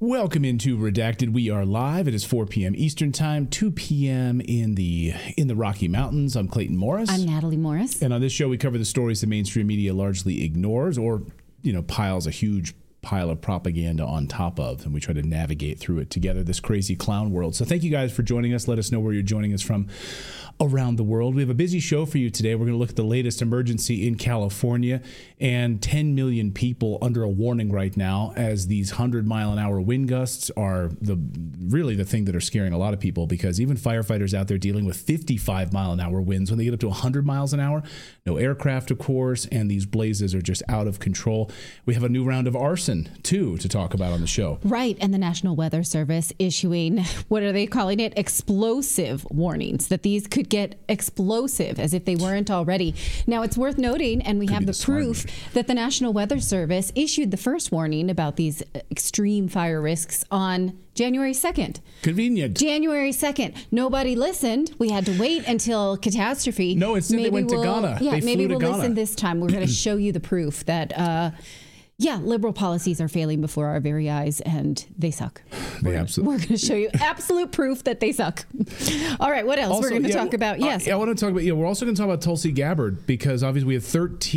Welcome into Redacted. We are live. It is 4 p.m. Eastern Time, 2 p.m. in the Rocky Mountains. I'm Clayton Morris. I'm Natalie Morris. And on this show, we cover the stories the mainstream media largely ignores or, piles a huge pile of propaganda on top of, and we try to navigate through it together, this crazy clown world. So thank you guys for joining us. Let us know where you're joining us from around the world. We have a busy show for you today. We're going to look at the latest emergency in California and 10 million people under a warning right now as these 100-mile-an-hour wind gusts are really the thing that are scaring a lot of people, because even firefighters out there dealing with 55-mile-an-hour winds, when they get up to 100 miles an hour, no aircraft, of course, and these blazes are just out of control. We have a new round of arson, too, to talk about on the show. Right, and the National Weather Service issuing, what are they calling it? Explosive warnings, that these could get explosive as if they weren't already. Now, it's worth noting, and we have the proof, that the National Weather Service issued the first warning about these extreme fire risks on January 2nd. Convenient. January 2nd. Nobody listened. We had to wait until catastrophe. No, instead they went to Ghana. Yeah, maybe we'll listen this time. We're going to show you the proof that liberal policies are failing before our very eyes, and they suck. We're going to show you absolute proof that they suck. All right, what else also, we're going to talk about? Yes. I want to talk about, we're also going to talk about Tulsi Gabbard, because obviously we have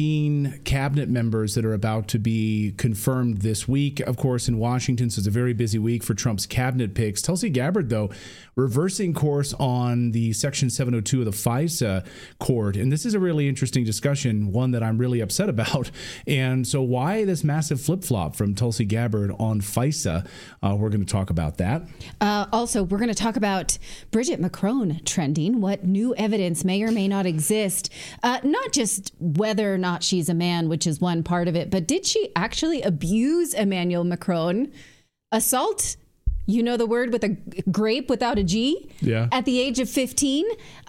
13 cabinet members that are about to be confirmed this week, of course, in Washington. So it's a very busy week for Trump's cabinet picks. Tulsi Gabbard, though, reversing course on the Section 702 of the FISA court. And this is a really interesting discussion, one that I'm really upset about. And so why this massive flip-flop from Tulsi Gabbard on FISA? We're going to talk about that. Also, we're going to talk about Brigitte Macron trending, what new evidence may or may not exist. Not just whether or not she's a man, which is one part of it, but did she actually abuse Emmanuel Macron? Assault? You know the word with a grape without a G? Yeah. At the age of 15?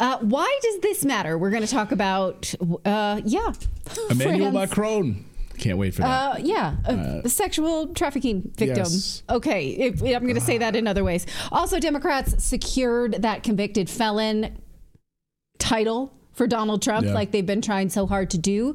Why does this matter? We're going to talk about, Emmanuel Macron. Can't wait for that. A sexual trafficking victim. Yes. Okay, I'm going to say that in other ways. Also, Democrats secured that convicted felon title for Donald Trump, like they've been trying so hard to do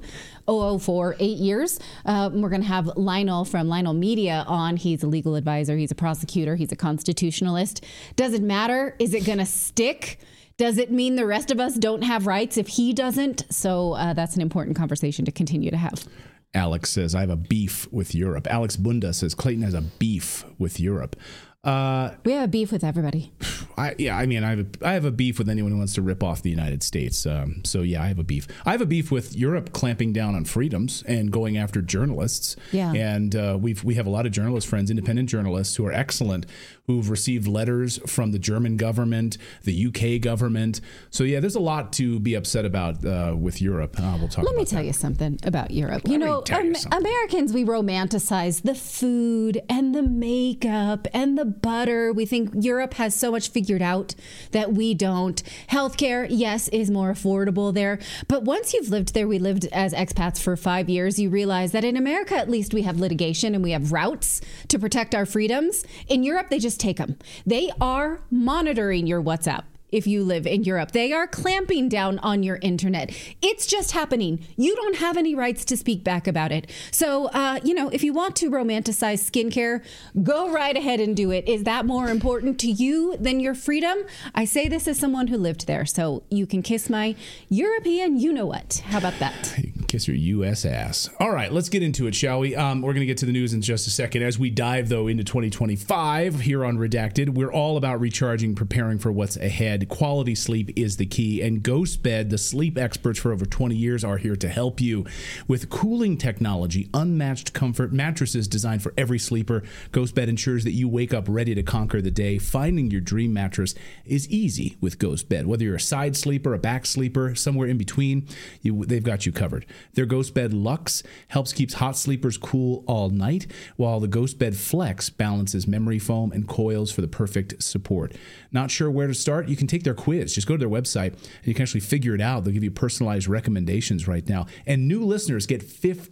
for 8 years. We're going to have Lionel from Lionel Media on. He's a legal advisor. He's a prosecutor. He's a constitutionalist. Does it matter? Is it going to stick? Does it mean the rest of us don't have rights if he doesn't? So that's an important conversation to continue to have. Alex says, I have a beef with Europe. Alex Bunda says, Clayton has a beef with Europe. We have a beef with everybody. I have a beef with anyone who wants to rip off the United States. I have a beef. I have a beef with Europe clamping down on freedoms and going after journalists. Yeah. And we have a lot of journalist friends, independent journalists who are excellent, who've received letters from the German government, the UK government. So there's a lot to be upset about with Europe. We'll talk about that. Let me tell you something about Europe. Americans, we romanticize the food and the makeup and the butter. We think Europe has so much figured out that we don't. Healthcare, yes, is more affordable there. But once you've lived there, we lived as expats for 5 years, you realize that in America, at least we have litigation and we have routes to protect our freedoms. In Europe, they just take them. They are monitoring your WhatsApp. If you live in Europe, they are clamping down on your internet. It's just happening. You don't have any rights to speak back about it. So, if you want to romanticize skincare, go right ahead and do it. Is that more important to you than your freedom? I say this as someone who lived there, so you can kiss my European you-know-what. How about that? You can kiss your U.S. ass. All right, let's get into it, shall we? We're going to get to the news in just a second. As we dive, though, into 2025 here on Redacted, we're all about recharging, preparing for what's ahead. Quality sleep is the key, and GhostBed, the sleep experts for over 20 years, are here to help you. With cooling technology, unmatched comfort, mattresses designed for every sleeper, GhostBed ensures that you wake up ready to conquer the day. Finding your dream mattress is easy with GhostBed. Whether you're a side sleeper, a back sleeper, somewhere in between, they've got you covered. Their GhostBed Luxe helps keep hot sleepers cool all night, while the GhostBed Flex balances memory foam and coils for the perfect support. Not sure where to start? You can take their quiz. Just go to their website and you can actually figure it out. They'll give you personalized recommendations right now. And new listeners get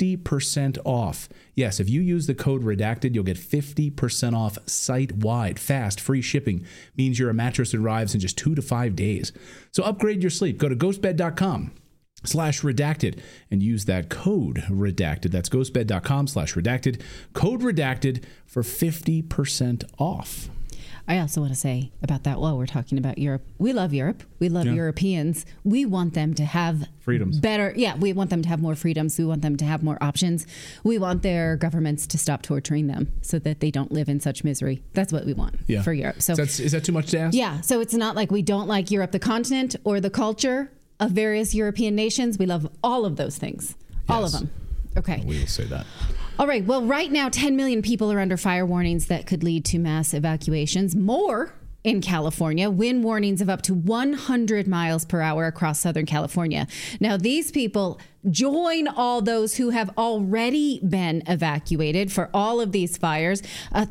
50% off. Yes, if you use the code REDACTED, you'll get 50% off site-wide. Fast, free shipping means your mattress arrives in just 2 to 5 days. So upgrade your sleep. Go to ghostbed.com. ghostbed.com/redacted and use that code redacted. That's ghostbed.com/redacted, code redacted for 50% off. I also want to say about that while we're talking about Europe, we love Europe. We love Europeans. We want them to have freedoms. Better. Yeah, we want them to have more freedoms. We want them to have more options. We want their governments to stop torturing them so that they don't live in such misery. That's what we want for Europe. So is that too much to ask? Yeah. So it's not like we don't like Europe, the continent, or the culture of various European nations. We love all of those things. All of them. Okay. We will say that. All right. Well, right now, 10 million people are under fire warnings that could lead to mass evacuations. More in California, wind warnings of up to 100 miles per hour across Southern California. Now, these people join all those who have already been evacuated for all of these fires.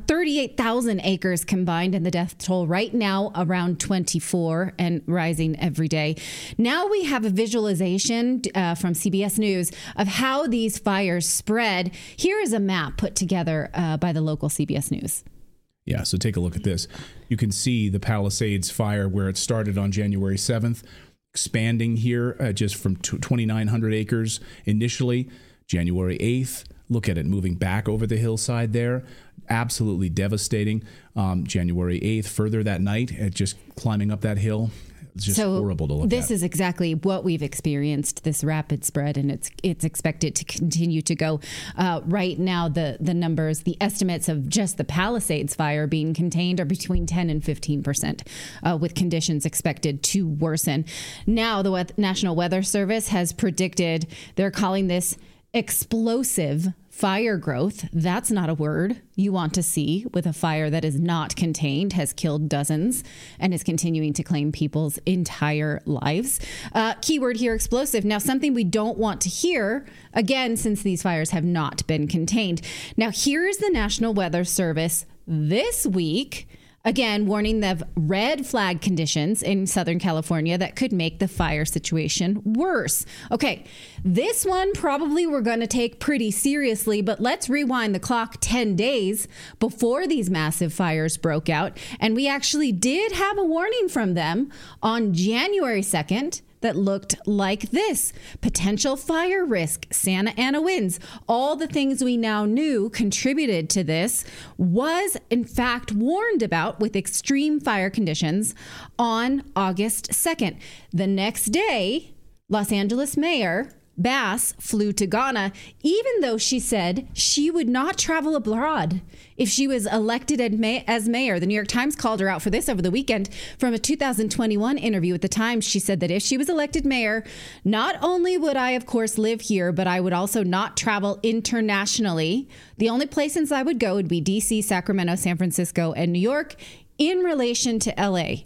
38,000 acres combined, and the death toll right now around 24 and rising every day. Now we have a visualization from CBS News of how these fires spread. Here is a map put together by the local CBS News. Yeah, so take a look at this. You can see the Palisades fire where it started on January 7th, expanding here just from 2,900 acres initially. January 8th, look at it moving back over the hillside there. Absolutely devastating. January 8th, further that night, just climbing up that hill. It's just horrible to look at. This is exactly what we've experienced, this rapid spread, and it's expected to continue to go. Right now, the numbers, the estimates of just the Palisades fire being contained are between 10 and 15%, with conditions expected to worsen. Now, the National Weather Service has predicted, they're calling this explosive fire growth. That's not a word you want to see with a fire that is not contained, has killed dozens, and is continuing to claim people's entire lives. Keyword here, explosive. Now, something we don't want to hear, again, since these fires have not been contained. Now, here's the National Weather Service this week, again, warning of red flag conditions in Southern California that could make the fire situation worse. Okay, this one probably we're going to take pretty seriously, but let's rewind the clock 10 days before these massive fires broke out. And we actually did have a warning from them on January 2nd. That looked like this. Potential fire risk, Santa Ana winds. All the things we now knew contributed to this was, in fact, warned about with extreme fire conditions on August 2nd. The next day, Los Angeles Mayor Bass flew to Ghana, even though she said she would not travel abroad if she was elected as mayor. The New York Times called her out for this over the weekend. From a 2021 interview with the Times, she said that if she was elected mayor, not only would I, of course, live here, but I would also not travel internationally. The only places I would go would be D.C., Sacramento, San Francisco, and New York in relation to L.A.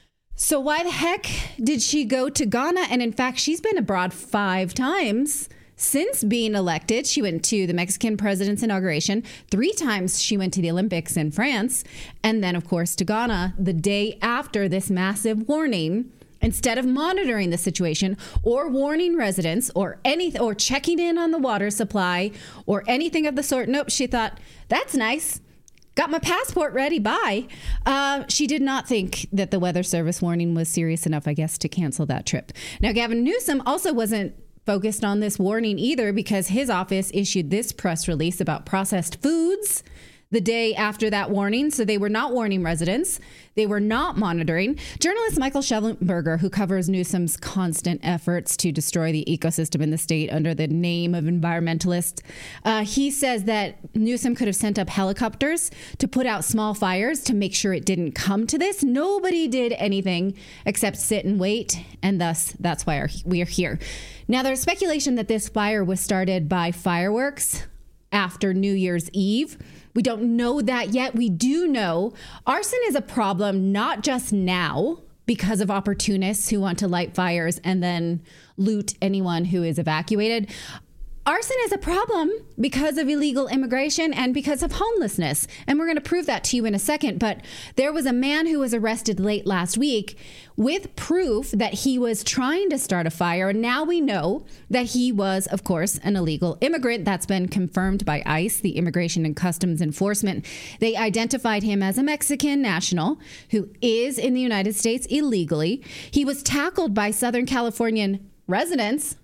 So why the heck did she go to Ghana? And in fact, she's been abroad 5 times since being elected. She went to the Mexican president's inauguration. 3 times she went to the Olympics in France. And then, of course, to Ghana the day after this massive warning. Instead of monitoring the situation or warning residents or checking in on the water supply or anything of the sort, nope, she thought, that's nice. Got my passport ready, bye. She did not think that the Weather Service warning was serious enough, I guess, to cancel that trip. Now, Gavin Newsom also wasn't focused on this warning either, because his office issued this press release about processed foods the day after that warning. So they were not warning residents. They were not monitoring. Journalist Michael Schellenberger, who covers Newsom's constant efforts to destroy the ecosystem in the state under the name of environmentalist, he says that Newsom could have sent up helicopters to put out small fires to make sure it didn't come to this. Nobody did anything except sit and wait, and thus that's why we are here. Now, there's speculation that this fire was started by fireworks after New Year's Eve. We don't know that yet. We do know arson is a problem, not just now because of opportunists who want to light fires and then loot anyone who is evacuated. Arson is a problem because of illegal immigration and because of homelessness. And we're going to prove that to you in a second. But there was a man who was arrested late last week with proof that he was trying to start a fire. And now we know that he was, of course, an illegal immigrant. That's been confirmed by ICE, the Immigration and Customs Enforcement. They identified him as a Mexican national who is in the United States illegally. He was tackled by Southern Californian residents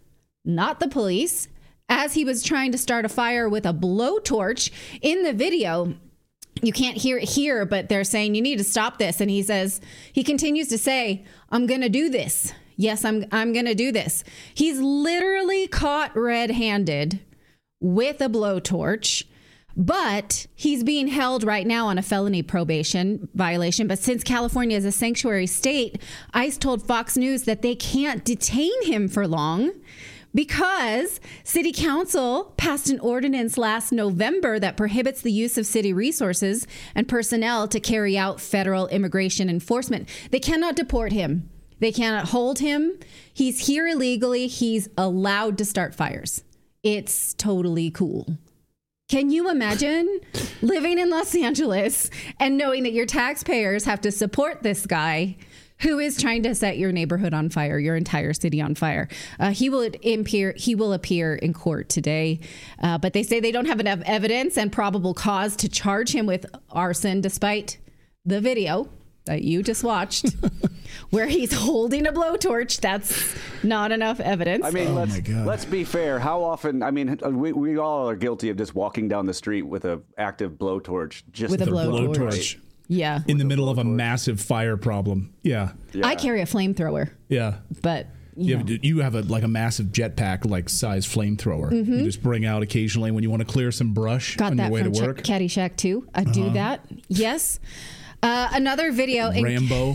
not the police, as he was trying to start a fire with a blowtorch. In the video, you can't hear it here, but they're saying you need to stop this. And he continues to say, I'm going to do this. Yes, I'm going to do this. He's literally caught red-handed with a blowtorch, but he's being held right now on a felony probation violation. But since California is a sanctuary state, ICE told Fox News that they can't detain him for long because City Council passed an ordinance last November that prohibits the use of city resources and personnel to carry out federal immigration enforcement. They cannot deport him. They cannot hold him. He's here illegally. He's allowed to start fires. It's totally cool. Can you imagine living in Los Angeles and knowing that your taxpayers have to support this guy who is trying to set your neighborhood on fire, your entire city on fire? He will appear in court today, but they say they don't have enough evidence and probable cause to charge him with arson, despite the video that you just watched where he's holding a blowtorch. That's not enough evidence. I mean, let's be fair. How often, I mean, we all are guilty of just walking down the street with an active blowtorch. Just with a blowtorch. Yeah. In the middle of a massive fire problem. Yeah. I carry a flamethrower. Yeah. But you have a massive jetpack like size flamethrower. You just bring out occasionally when you want to clear some brush on your way to work. Caddyshack 2. I do that. Yes. Another video. Rambo.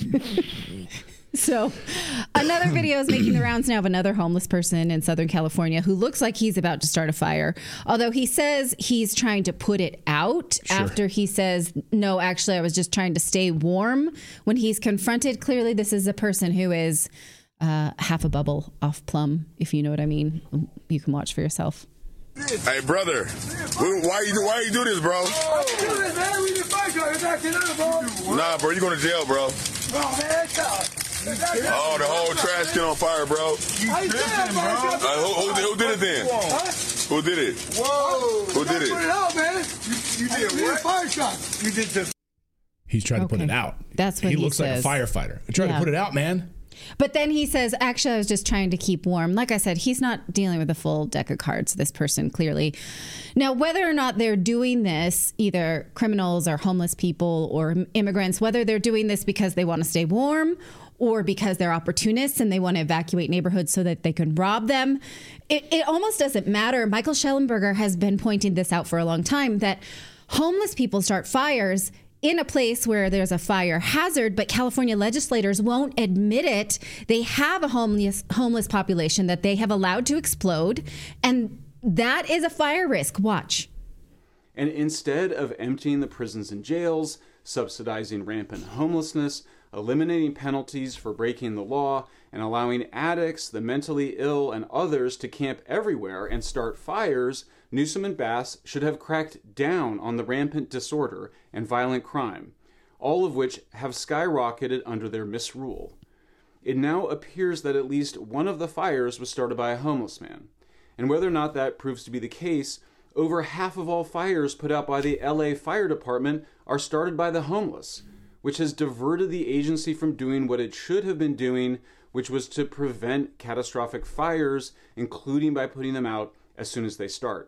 So another video is making the rounds now of another homeless person in Southern California who looks like he's about to start a fire. Although he says he's trying to put it out after he says, no, actually, I was just trying to stay warm. When he's confronted, clearly this is a person who is half a bubble off plum, if you know what I mean. You can watch for yourself. Hey, brother, why you do this, bro? Nah, bro, you going to jail, bro. Oh, the whole trash can on fire, bro. Who did it then? Who did it? Whoa. Who did it? You did what? Fire shot. You did this. He's trying to put it out. That's what he looks says. like a firefighter. I tried to put it out, man. But then he says, actually, I was just trying to keep warm. Like I said, he's not dealing with a full deck of cards, this person, clearly. Now, whether or not they're doing this, either criminals or homeless people or immigrants, whether they're doing this because they want to stay warm or because they're opportunists and they want to evacuate neighborhoods so that they can rob them, it almost doesn't matter. Michael Schellenberger has been pointing this out for a long time, that homeless people start fires in a place where there's a fire hazard, but California legislators won't admit it. They have a homeless population that they have allowed to explode, and that is a fire risk. Watch. And instead of emptying the prisons and jails, subsidizing rampant homelessness, eliminating penalties for breaking the law, and allowing addicts, the mentally ill, and others to camp everywhere and start fires, Newsom and Bass should have cracked down on the rampant disorder and violent crime, all of which have skyrocketed under their misrule. It now appears that at least one of the fires was started by a homeless man. And whether or not that proves to be the case, over half of all fires put out by the LA Fire Department are started by the homeless, which has diverted the agency from doing what it should have been doing, which was to prevent catastrophic fires, including by putting them out as soon as they start.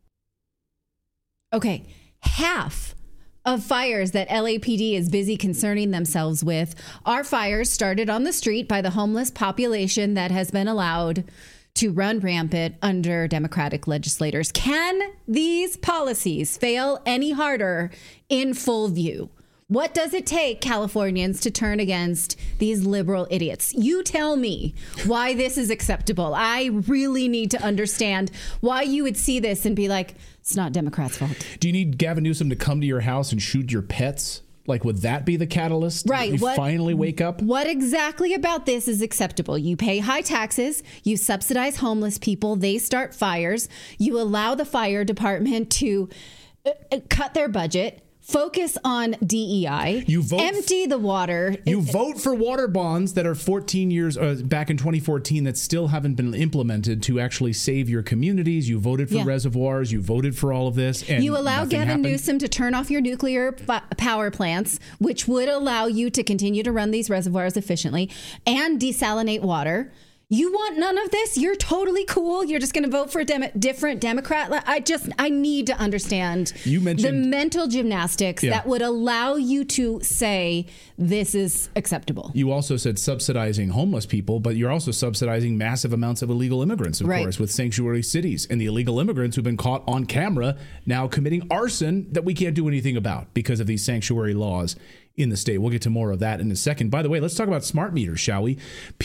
Okay, half of fires that LAPD is busy concerning themselves with are fires started on the street by the homeless population that has been allowed to run rampant under Democratic legislators. Can these policies fail any harder in full view? What does it take, Californians, to turn against these liberal idiots? You tell me why this is acceptable. I really need to understand why you would see this and be like, it's not Democrats' fault. Do you need Gavin Newsom to come to your house and shoot your pets? Like, would that be the catalyst? Right. You finally wake up? What exactly about this is acceptable? You pay high taxes, you subsidize homeless people, they start fires, you allow the fire department to cut their budget, focus on DEI, empty the water. You vote for water bonds that are 14 years back in 2014 that still haven't been implemented to actually save your communities. You voted for reservoirs. You voted for all of this. And you allow Gavin Newsom to turn off your nuclear power plants, which would allow you to continue to run these reservoirs efficiently and desalinate water. You want none of this? You're totally cool. You're just going to vote for a different Democrat? I need to understand the mental gymnastics that would allow you to say this is acceptable. You also said subsidizing homeless people, but you're also subsidizing massive amounts of illegal immigrants, of course, with sanctuary cities and the illegal immigrants who've been caught on camera now committing arson that we can't do anything about because of these sanctuary laws in the state. We'll get to more of that in a second. By the way, let's talk about smart meters, shall we?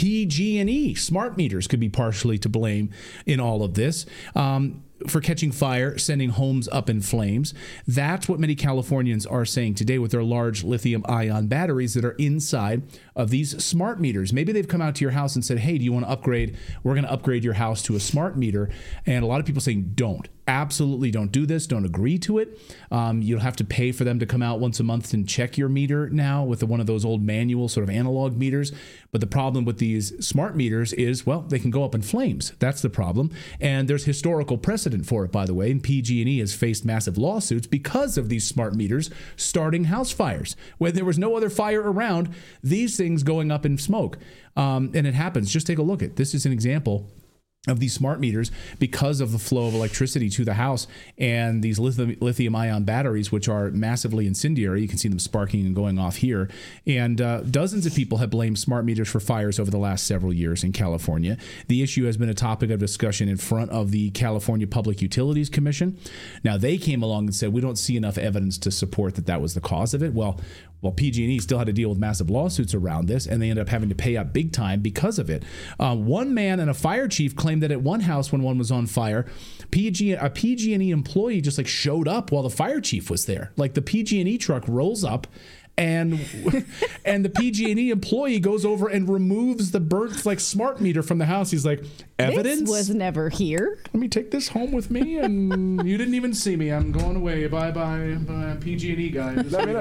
PG&E smart meters could be partially to blame in all of this. For catching fire, sending homes up in flames. That's what many Californians are saying today with their large lithium-ion batteries that are inside of these smart meters. Maybe they've come out to your house and said, hey, do you want to upgrade? We're going to upgrade your house to a smart meter. And a lot of people saying, don't. Absolutely don't do this. Don't agree to it. You'll have to pay for them to come out once a month and check your meter now with one of those old manual sort of analog meters. But the problem with these smart meters is, well, they can go up in flames. That's the problem. And there's historical precedent for it, by the way. And PG&E has faced massive lawsuits because of these smart meters starting house fires. When there was no other fire around, these things going up in smoke. And it happens. Just take a look at this. Is an example of these smart meters because of the flow of electricity to the house and these lithium-ion batteries, which are massively incendiary. You can see them sparking and going off here. And dozens of people have blamed smart meters for fires over the last several years in California. The issue has been a topic of discussion in front of the California Public Utilities Commission. Now, they came along and said, we don't see enough evidence to support that was the cause of it. Well, PG&E still had to deal with massive lawsuits around this, and they ended up having to pay up big time because of it. One man and a fire chief claimed that at one house when one was on fire, a PG&E employee just showed up while the fire chief was there. The PG&E truck rolls up, and the PG&E employee goes over and removes the burnt smart meter from the house. He's like, evidence? This was never here. Let me take this home with me, and you didn't even see me. I'm going away. Bye, PG&E guy.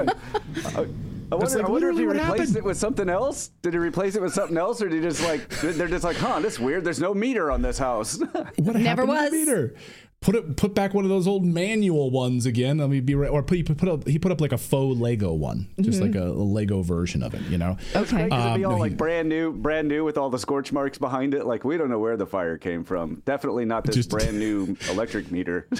I wonder if he replaced it with something else. Did he replace it with something else, or did he just they're just this is weird. There's no meter on this house. What never happened was. to the meter? Put back one of those old manual ones again. Let me be right. Or he put up a faux Lego one, just like a Lego version of it. Okay. It'd be all brand new with all the scorch marks behind it. We don't know where the fire came from. Definitely not this brand new electric meter.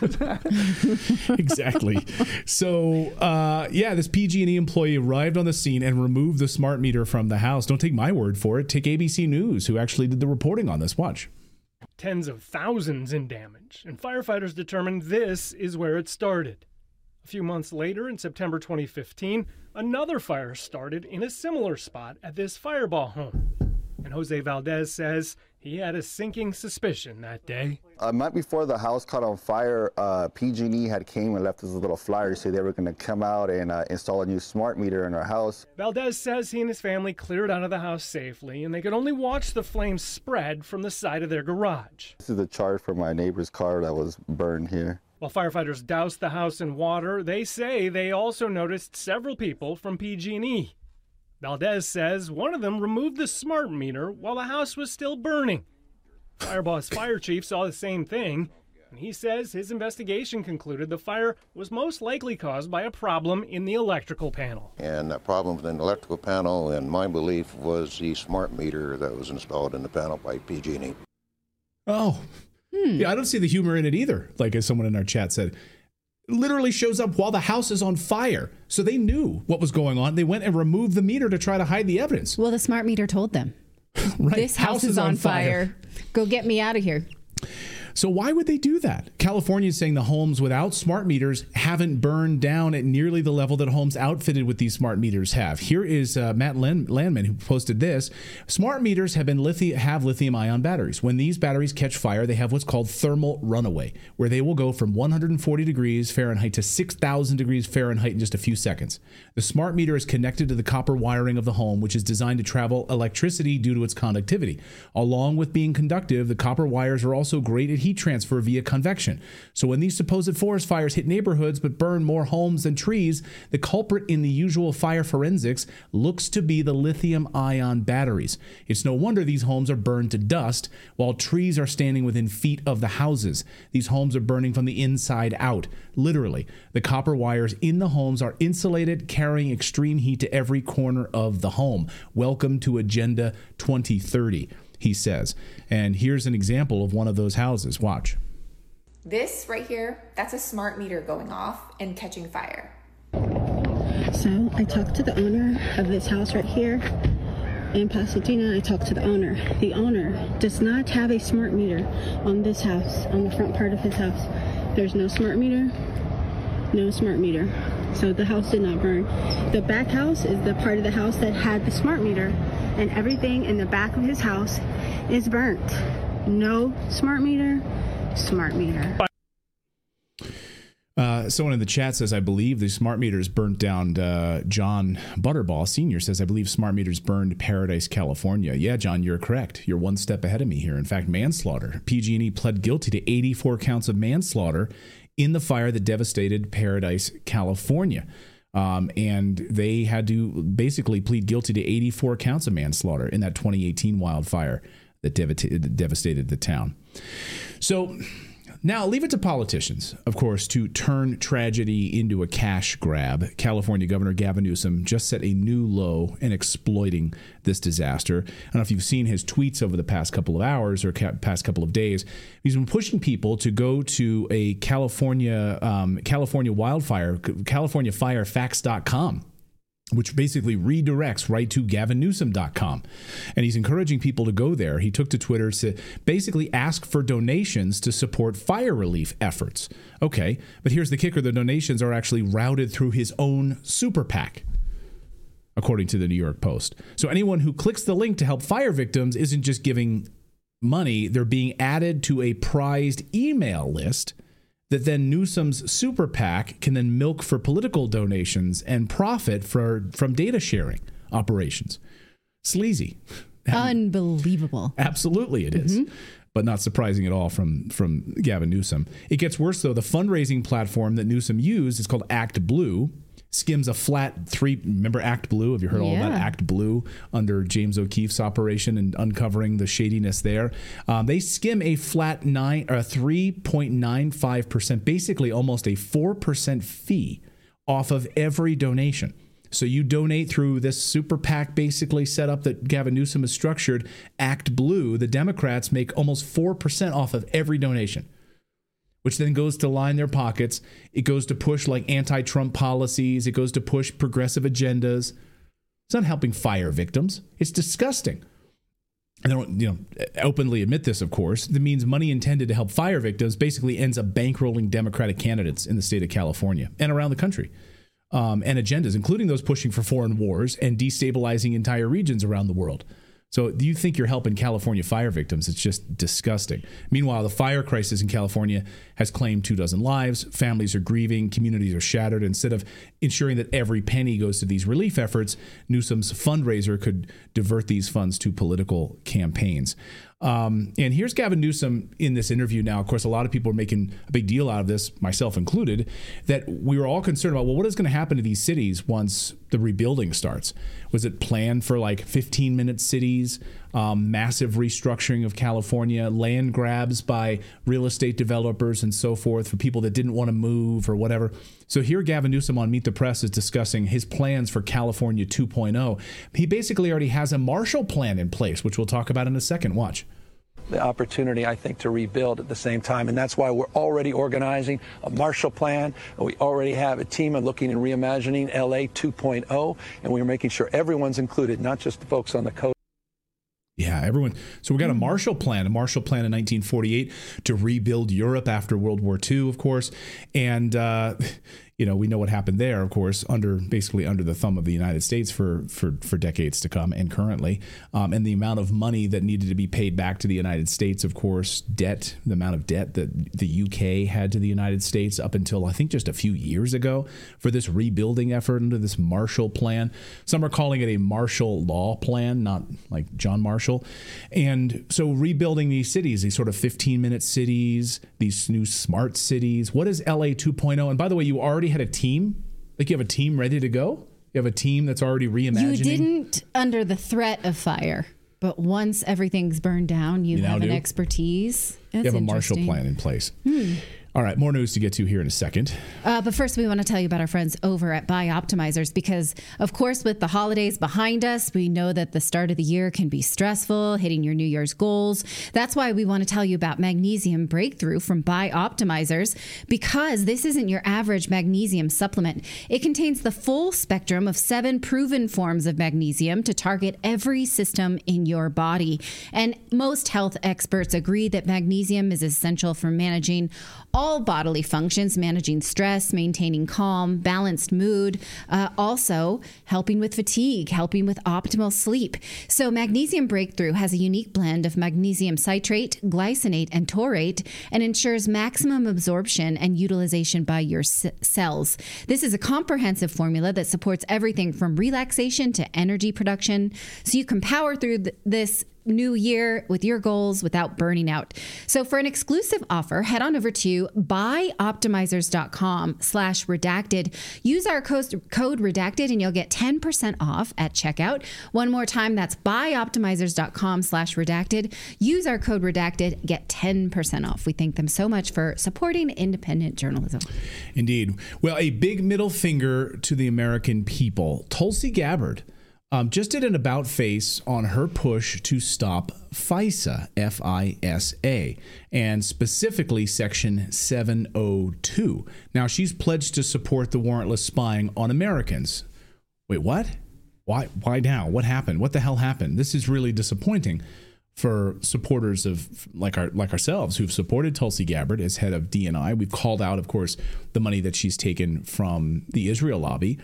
Exactly. So this PG&E employee arrived on the scene and removed the smart meter from the house. Don't take my word for it. Take ABC News, who actually did the reporting on this. Watch. Tens of thousands in damage, and firefighters determined this is where it started. A few months later, in September 2015, another fire started in a similar spot at this Fireball home. And Jose Valdez says he had a sinking suspicion that day. A month before the house caught on fire, PG&E had came and left us a little flyer saying they were going to come out and install a new smart meter in our house. Valdez says he and his family cleared out of the house safely, and they could only watch the flames spread from the side of their garage. This is the charge for my neighbor's car that was burned here. While firefighters doused the house in water, they say they also noticed several people from PG&E. Valdez says one of them removed the smart meter while the house was still burning. Fireboss fire chief saw the same thing, and he says his investigation concluded the fire was most likely caused by a problem in the electrical panel. And that problem in the electrical panel, in my belief, was the smart meter that was installed in the panel by PG&E. Oh, yeah, I don't see the humor in it either, as someone in our chat said. Literally shows up while the house is on fire. So they knew what was going on. They went and removed the meter to try to hide the evidence. Well, the smart meter told them. Right. This house is on fire. Go get me out of here. So why would they do that? California is saying the homes without smart meters haven't burned down at nearly the level that homes outfitted with these smart meters have. Here is Matt Landman, who posted this. Smart meters have lithium-ion batteries. When these batteries catch fire, they have what's called thermal runaway, where they will go from 140 degrees Fahrenheit to 6,000 degrees Fahrenheit in just a few seconds. The smart meter is connected to the copper wiring of the home, which is designed to travel electricity due to its conductivity. Along with being conductive, the copper wires are also great at heat transfer via convection. So when these supposed forest fires hit neighborhoods but burn more homes than trees, the culprit in the usual fire forensics looks to be the lithium-ion batteries. It's no wonder these homes are burned to dust while trees are standing within feet of the houses. These homes are burning from the inside out. Literally, the copper wires in the homes are insulated, carrying extreme heat to every corner of the home. Welcome to Agenda 2030. he says. And here's an example of one of those houses. Watch. This right here, that's a smart meter going off and catching fire. So I talked to the owner of this house right here in Pasadena. I talked to the owner. The owner does not have a smart meter on this house, on the front part of his house. There's no smart meter, no smart meter. So the house did not burn. The back house is the part of the house that had the smart meter, and everything in the back of his house is burnt. No smart meter, smart meter. Someone in the chat says, I believe the smart meters burnt down. John Butterball Sr. says, I believe smart meters burned Paradise, California. Yeah, John, you're correct. You're one step ahead of me here. In fact, manslaughter. PG&E pled guilty to 84 counts of manslaughter in the fire that devastated Paradise, California. And they had to basically plead guilty to 84 counts of manslaughter in that 2018 wildfire that devastated the town. So now leave it to politicians, of course, to turn tragedy into a cash grab. California Governor Gavin Newsom just set a new low in exploiting this disaster. I don't know if you've seen his tweets over the past couple of hours or past couple of days. He's been pushing people to go to a California wildfire, CaliforniaFireFacts.com, which basically redirects right to GavinNewsom.com. And he's encouraging people to go there. He took to Twitter to basically ask for donations to support fire relief efforts. Okay, but here's the kicker. The donations are actually routed through his own super PAC, according to the New York Post. So anyone who clicks the link to help fire victims isn't just giving money. They're being added to a prized email list that then Newsom's super PAC can then milk for political donations and profit from data sharing operations. Sleazy. Unbelievable. Absolutely it is. Mm-hmm. But not surprising at all from Gavin Newsom. It gets worse, though. The fundraising platform that Newsom used is called Act Blue. Skims a flat 3. Remember Act Blue? Have you heard all about Act Blue under James O'Keefe's operation and uncovering the shadiness there? They skim a flat 3.95%, basically almost a 4% fee off of every donation. So you donate through this super PAC basically set up that Gavin Newsom has structured, Act Blue. The Democrats make almost 4% off of every donation, which then goes to line their pockets. It goes to push like anti-Trump policies. It goes to push progressive agendas. It's not helping fire victims. It's disgusting. And they don't, openly admit this, of course. That means money intended to help fire victims basically ends up bankrolling Democratic candidates in the state of California and around the country. And agendas, including those pushing for foreign wars and destabilizing entire regions around the world. So do you think you're helping California fire victims? It's just disgusting. Meanwhile, the fire crisis in California has claimed 24 lives. Families are grieving. Communities are shattered. Instead of ensuring that every penny goes to these relief efforts, Newsom's fundraiser could divert these funds to political campaigns. And here's Gavin Newsom in this interview now. Of course, a lot of people are making a big deal out of this, myself included, that we were all concerned about, well, what is going to happen to these cities once the rebuilding starts? Was it planned for like 15-minute cities, massive restructuring of California, land grabs by real estate developers and so forth for people that didn't want to move or whatever? So here Gavin Newsom on Meet the Press is discussing his plans for California 2.0. He basically already has a Marshall Plan in place, which we'll talk about in a second. Watch. The opportunity, I think, to rebuild at the same time. And that's why we're already organizing a Marshall Plan. We already have a team of looking and reimagining LA 2.0. And we're making sure everyone's included, not just the folks on the coast. Yeah, everyone. So we got a Marshall Plan in 1948 to rebuild Europe after World War II, of course. And, we know what happened there, of course, under the thumb of the United States for decades to come and currently. And the amount of money that needed to be paid back to the United States, of course, the amount of debt that the UK had to the United States up until, I think, just a few years ago for this rebuilding effort under this Marshall Plan. Some are calling it a martial law plan, not like John Marshall. And so rebuilding these cities, these sort of 15-minute cities, these new smart cities. What is LA 2.0? And by the way, you already had a team? Like you have a team ready to go? You have a team that's already reimagining? You didn't under the threat of fire, but once everything's burned down, you have an expertise. You have a Marshall Plan in place. All right, more news to get to here in a second. But first, we want to tell you about our friends over at Bioptimizers because, of course, with the holidays behind us, we know that the start of the year can be stressful, hitting your New Year's goals. That's why we want to tell you about Magnesium Breakthrough from Bioptimizers, because this isn't your average magnesium supplement. It contains the full spectrum of 7 proven forms of magnesium to target every system in your body. And most health experts agree that magnesium is essential for managing all bodily functions, managing stress, maintaining calm, balanced mood, also helping with fatigue, helping with optimal sleep. So Magnesium Breakthrough has a unique blend of magnesium citrate, glycinate, and taurate, and ensures maximum absorption and utilization by your cells. This is a comprehensive formula that supports everything from relaxation to energy production, so you can power through this new year with your goals without burning out. So for an exclusive offer, head on over to buyoptimizers.com/redacted. Use our code redacted and you'll get 10% off at checkout. One more time, that's buyoptimizers.com/redacted. Use our code redacted, get 10% off. We thank them so much for supporting independent journalism. Indeed. Well, a big middle finger to the American people. Tulsi Gabbard just did an about face on her push to stop FISA, F-I-S-A, and specifically Section 702. Now, she's pledged to support the warrantless spying on Americans. Wait, what? Why now? What happened? What the hell happened? This is really disappointing for supporters of like ourselves who've supported Tulsi Gabbard as head of DNI. We've called out, of course, the money that she's taken from the Israel lobby.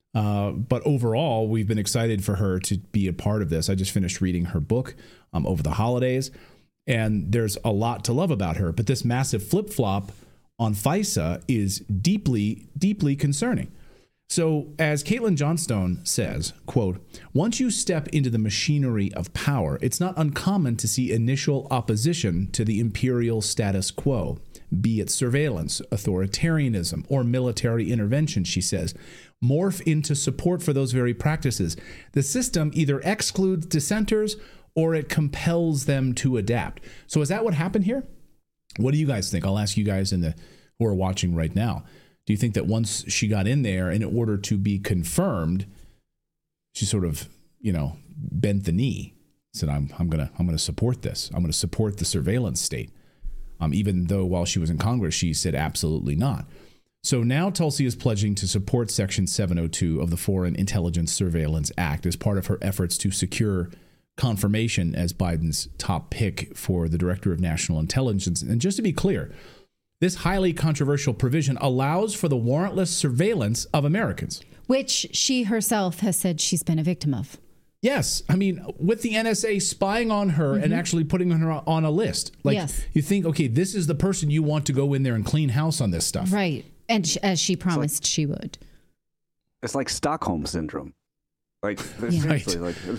But overall, we've been excited for her to be a part of this. I just finished reading her book over the holidays, and there's a lot to love about her. But this massive flip-flop on FISA is deeply, deeply concerning. So as Caitlin Johnstone says, quote, once you step into the machinery of power, it's not uncommon to see initial opposition to the imperial status quo, be it surveillance, authoritarianism, or military intervention, she says, morph into support for those very practices. The system either excludes dissenters or it compels them to adapt. So is that what happened here? What do you guys think? I'll ask you guys who are watching right now. Do you think that once she got in there, in order to be confirmed, she sort of, bent the knee, said, I'm gonna support this. I'm gonna support the surveillance state. Even though while she was in Congress, she said absolutely not. So now Tulsi is pledging to support Section 702 of the Foreign Intelligence Surveillance Act as part of her efforts to secure confirmation as Biden's top pick for the Director of National Intelligence. And just to be clear, this highly controversial provision allows for the warrantless surveillance of Americans, which she herself has said she's been a victim of. Yes. I mean, with the NSA spying on her and actually putting her on a list. Like, yes. You think, okay, this is the person you want to go in there and clean house on this stuff. Right. And as she promised she would. It's like Stockholm Syndrome. Like, seriously,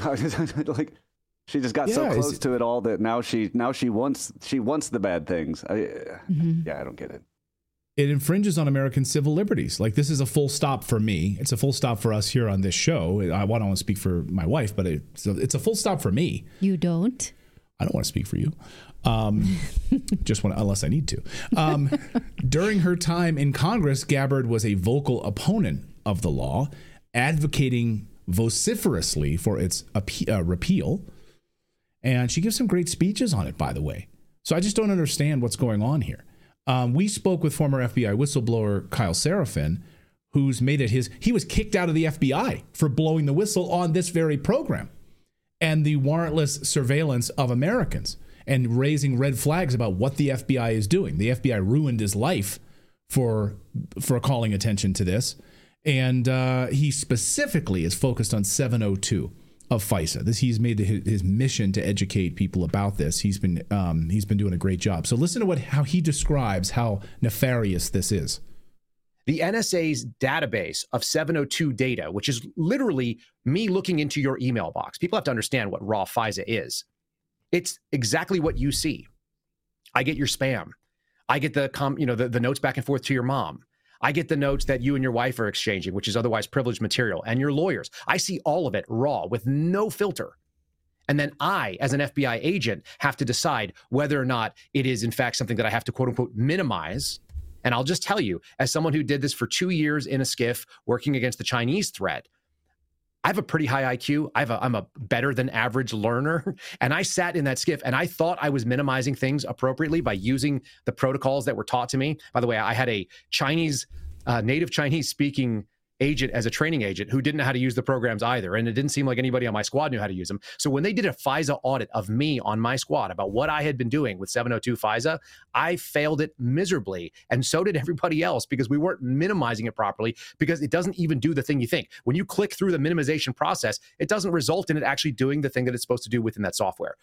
like she just got so close to it all that now she wants the bad things. I don't get it. It infringes on American civil liberties. Like, this is a full stop for me. It's a full stop for us here on this show. I don't want to speak for my wife, but it's a full stop for me. You don't? I don't want to speak for you. Unless I need to. During her time in Congress, Gabbard was a vocal opponent of the law, advocating vociferously for its repeal. And she gives some great speeches on it, by the way. So I just don't understand what's going on here. We spoke with former FBI whistleblower Kyle Seraphin, who's made it he was kicked out of the FBI for blowing the whistle on this very program and the warrantless surveillance of Americans and raising red flags about what the FBI is doing. The FBI ruined his life for calling attention to this. And he specifically is focused on 702 of FISA. He's made his mission to educate people about this. He's been doing a great job. So listen to how he describes how nefarious this is. The NSA's database of 702 data, which is literally me looking into your email box. People have to understand what raw FISA is. It's exactly what you see. I get your spam. I get the notes back and forth to your mom. I get the notes that you and your wife are exchanging, which is otherwise privileged material, and your lawyers. I see all of it raw with no filter. And then I, as an FBI agent, have to decide whether or not it is, in fact, something that I have to, quote unquote, minimize And I'll just tell you, as someone who did this for 2 years in a skiff working against the Chinese threat, I have a pretty high IQ. I'm a better than average learner. And I sat in that skiff and I thought I was minimizing things appropriately by using the protocols that were taught to me. By the way, I had a native Chinese speaking agent as a training agent who didn't know how to use the programs either. And it didn't seem like anybody on my squad knew how to use them. So when they did a FISA audit of me on my squad about what I had been doing with 702 FISA, I failed it miserably. And so did everybody else because we weren't minimizing it properly because it doesn't even do the thing you think. When you click through the minimization process, it doesn't result in it actually doing the thing that it's supposed to do within that software.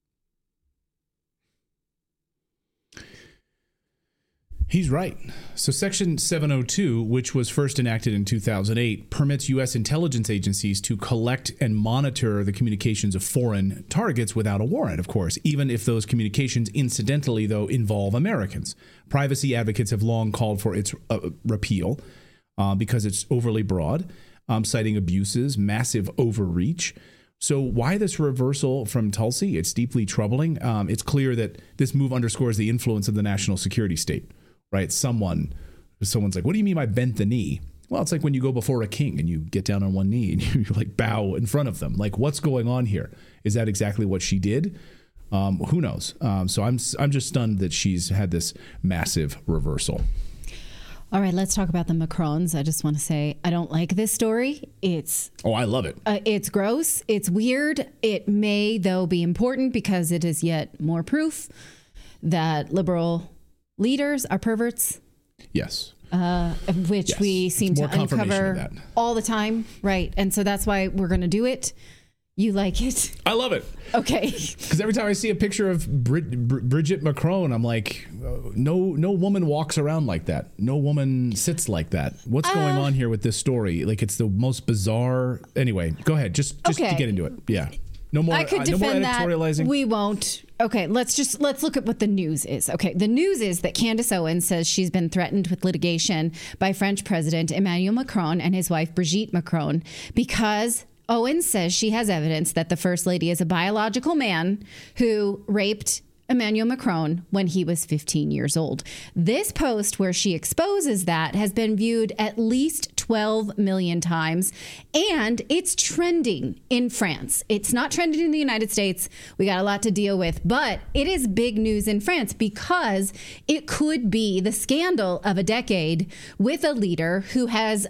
He's right. So Section 702, which was first enacted in 2008, permits U.S. intelligence agencies to collect and monitor the communications of foreign targets without a warrant, of course, even if those communications incidentally, though, involve Americans. Privacy advocates have long called for its repeal because it's overly broad, citing abuses, massive overreach. So why this reversal from Tulsi? It's deeply troubling. It's clear that this move underscores the influence of the national security state. Right? Someone's like, what do you mean by bent the knee? Well, it's like when you go before a king and you get down on one knee and you like bow in front of them. Like, what's going on here? Is that exactly what she did? Who knows? So I'm just stunned that she's had this massive reversal. All right, let's talk about the Macrons. I just want to say I don't like this story. I love it. It's gross. It's weird. It may, though, be important because it is yet more proof that liberal leaders are perverts. Yes. Which we seem to uncover all the time. Right. And so that's why we're going to do it. You like it? I love it. Okay. Because every time I see a picture of Brigitte Macron, I'm like, no woman walks around like that. No woman sits like that. What's going on here with this story? Like, it's the most bizarre. Anyway, go ahead. Just to get into it. Yeah. No more. I could defend editorializing. That. We won't. Okay, let's look at what the news is. Okay, the news is that Candace Owens says she's been threatened with litigation by French President Emmanuel Macron and his wife Brigitte Macron because Owens says she has evidence that the First Lady is a biological man who raped Emmanuel Macron when he was 15 years old. This post where she exposes that has been viewed at least 12 million times, and it's trending in France. It's not trending in the United States. We got a lot to deal with, but it is big news in France because it could be the scandal of a decade with a leader who has,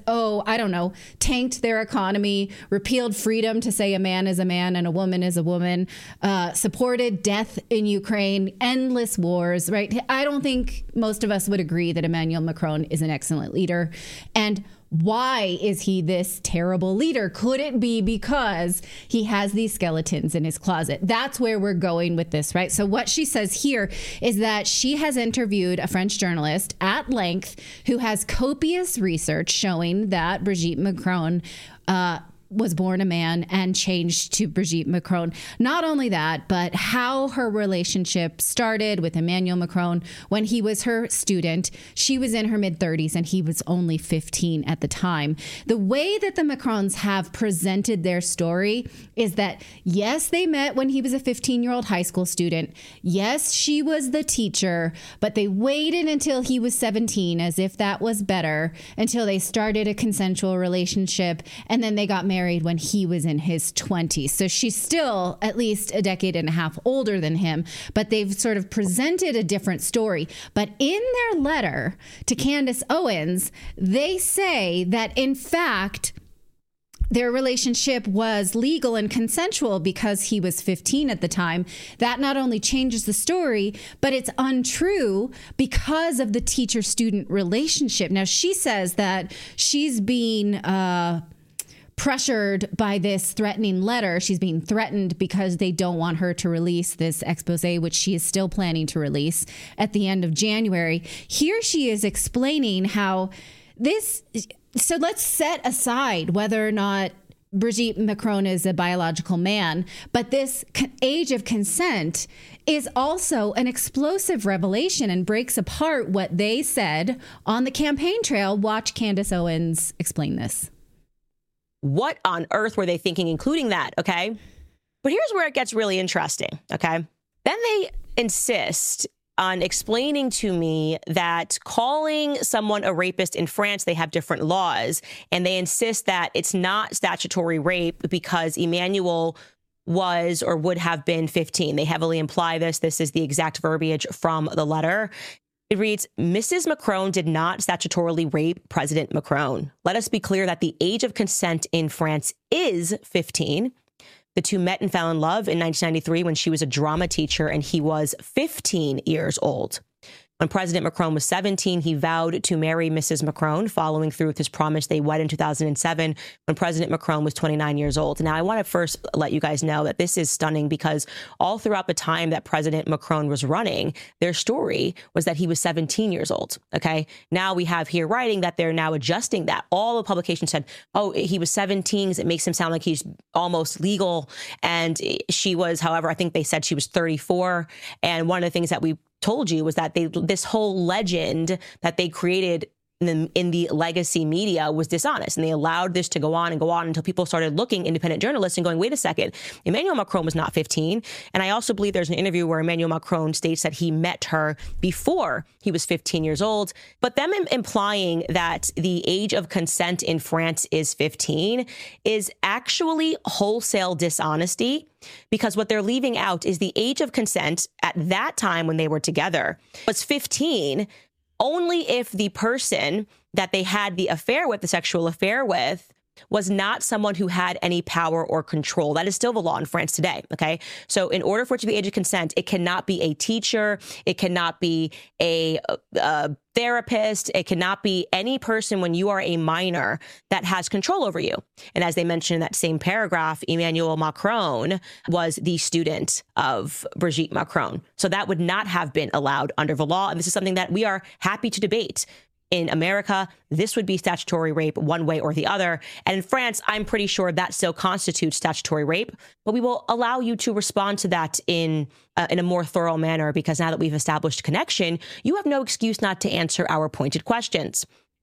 tanked their economy, repealed freedom to say a man is a man and a woman is a woman, supported death in Ukraine, endless wars, right? I don't think most of us would agree that Emmanuel Macron is an excellent leader. And why is he this terrible leader? Could it be because he has these skeletons in his closet? That's where we're going with this, right? So what she says here is that she has interviewed a French journalist at length who has copious research showing that Brigitte Macron was born a man and changed to Brigitte Macron. Not only that, but how her relationship started with Emmanuel Macron when he was her student. She was in her mid-30s and he was only 15 at the time. The way that the Macrons have presented their story is that, yes, they met when he was a 15-year-old high school student. Yes, she was the teacher, but they waited until he was 17, as if that was better, until they started a consensual relationship, and then they got married when he was in his 20s. So she's still at least a decade and a half older than him, but they've sort of presented a different story. But in their letter to Candace Owens, they say that, in fact, their relationship was legal and consensual because he was 15 at the time. That not only changes the story, but it's untrue because of the teacher-student relationship. Now, she says that she's being pressured by this threatening letter. She's being threatened because they don't want her to release this expose, which she is still planning to release at the end of January. Here she is explaining how this... So let's set aside whether or not Brigitte Macron is a biological man, but this age of consent is also an explosive revelation and breaks apart what they said on the campaign trail. Watch Candace Owens explain this. What on earth were they thinking, including that? Okay. But here's where it gets really interesting. Okay. Then they insist on explaining to me that calling someone a rapist in France, they have different laws, and they insist that it's not statutory rape because Emmanuel was or would have been 15. They heavily imply this. This is the exact verbiage from the letter. It reads, Mrs. Macron did not statutorily rape President Macron. Let us be clear that the age of consent in France is 15. The two met and fell in love in 1993 when she was a drama teacher and he was 15 years old. When President Macron was 17, he vowed to marry Mrs. Macron, following through with his promise. They wed in 2007 when President Macron was 29 years old. Now, I want to first let you guys know that this is stunning because all throughout the time that President Macron was running, their story was that he was 17 years old. Okay. Now we have here writing that they're now adjusting that. All the publications said, oh, he was 17 because it makes him sound like he's almost legal. And she was, however, I think they said she was 34. And one of the things that we told you was that this whole legend that they created in the legacy media was dishonest. And they allowed this to go on and go on until people started looking, independent journalists, and going, wait a second, Emmanuel Macron was not 15. And I also believe there's an interview where Emmanuel Macron states that he met her before he was 15 years old. But them implying that the age of consent in France is 15 is actually wholesale dishonesty, because what they're leaving out is the age of consent at that time when they were together was 15 only if the person that they had the affair with, the sexual affair with, was not someone who had any power or control. That is still the law in France today, okay? So in order for it to be age of consent, it cannot be a teacher, it cannot be a therapist, it cannot be any person when you are a minor that has control over you. And as they mentioned in that same paragraph, Emmanuel Macron was the student of Brigitte Macron. So that would not have been allowed under the law. And this is something that we are happy to debate. In America, this would be statutory rape one way or the other. And in France, I'm pretty sure that still constitutes statutory rape. But we will allow you to respond to that in a more thorough manner, because now that we've established connection, you have no excuse not to answer our pointed questions.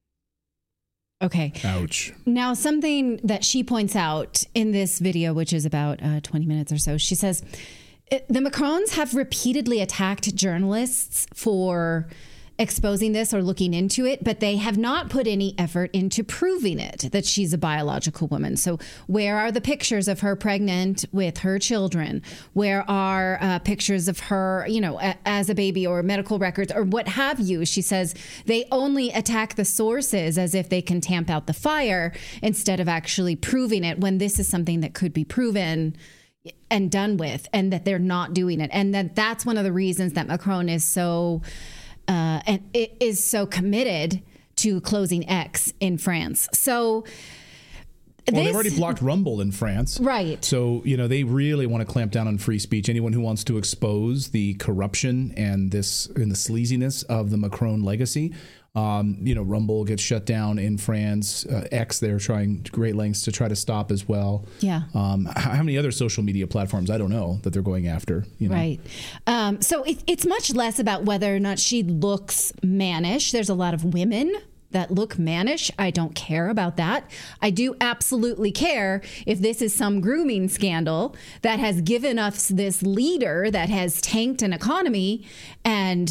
Okay. Ouch. Now, something that she points out in this video, which is about 20 minutes or so, she says, the Macrons have repeatedly attacked journalists for exposing this or looking into it, but they have not put any effort into proving it, that she's a biological woman. So where are the pictures of her pregnant with her children? Where are pictures of her, as a baby, or medical records or what have you? She says they only attack the sources as if they can tamp out the fire instead of actually proving it, when this is something that could be proven and done with, and that they're not doing it. And that's one of the reasons that Macron is so and it is so committed to closing X in France. So they've already blocked Rumble in France. Right. So, they really want to clamp down on free speech. Anyone who wants to expose the corruption and the sleaziness of the Macron legacy, Rumble gets shut down in France. X, they're trying great lengths to try to stop as well. Yeah. How many other social media platforms, I don't know, that they're going after. Right. So it's much less about whether or not she looks mannish. There's a lot of women that look mannish. I don't care about that. I do absolutely care if this is some grooming scandal that has given us this leader that has tanked an economy and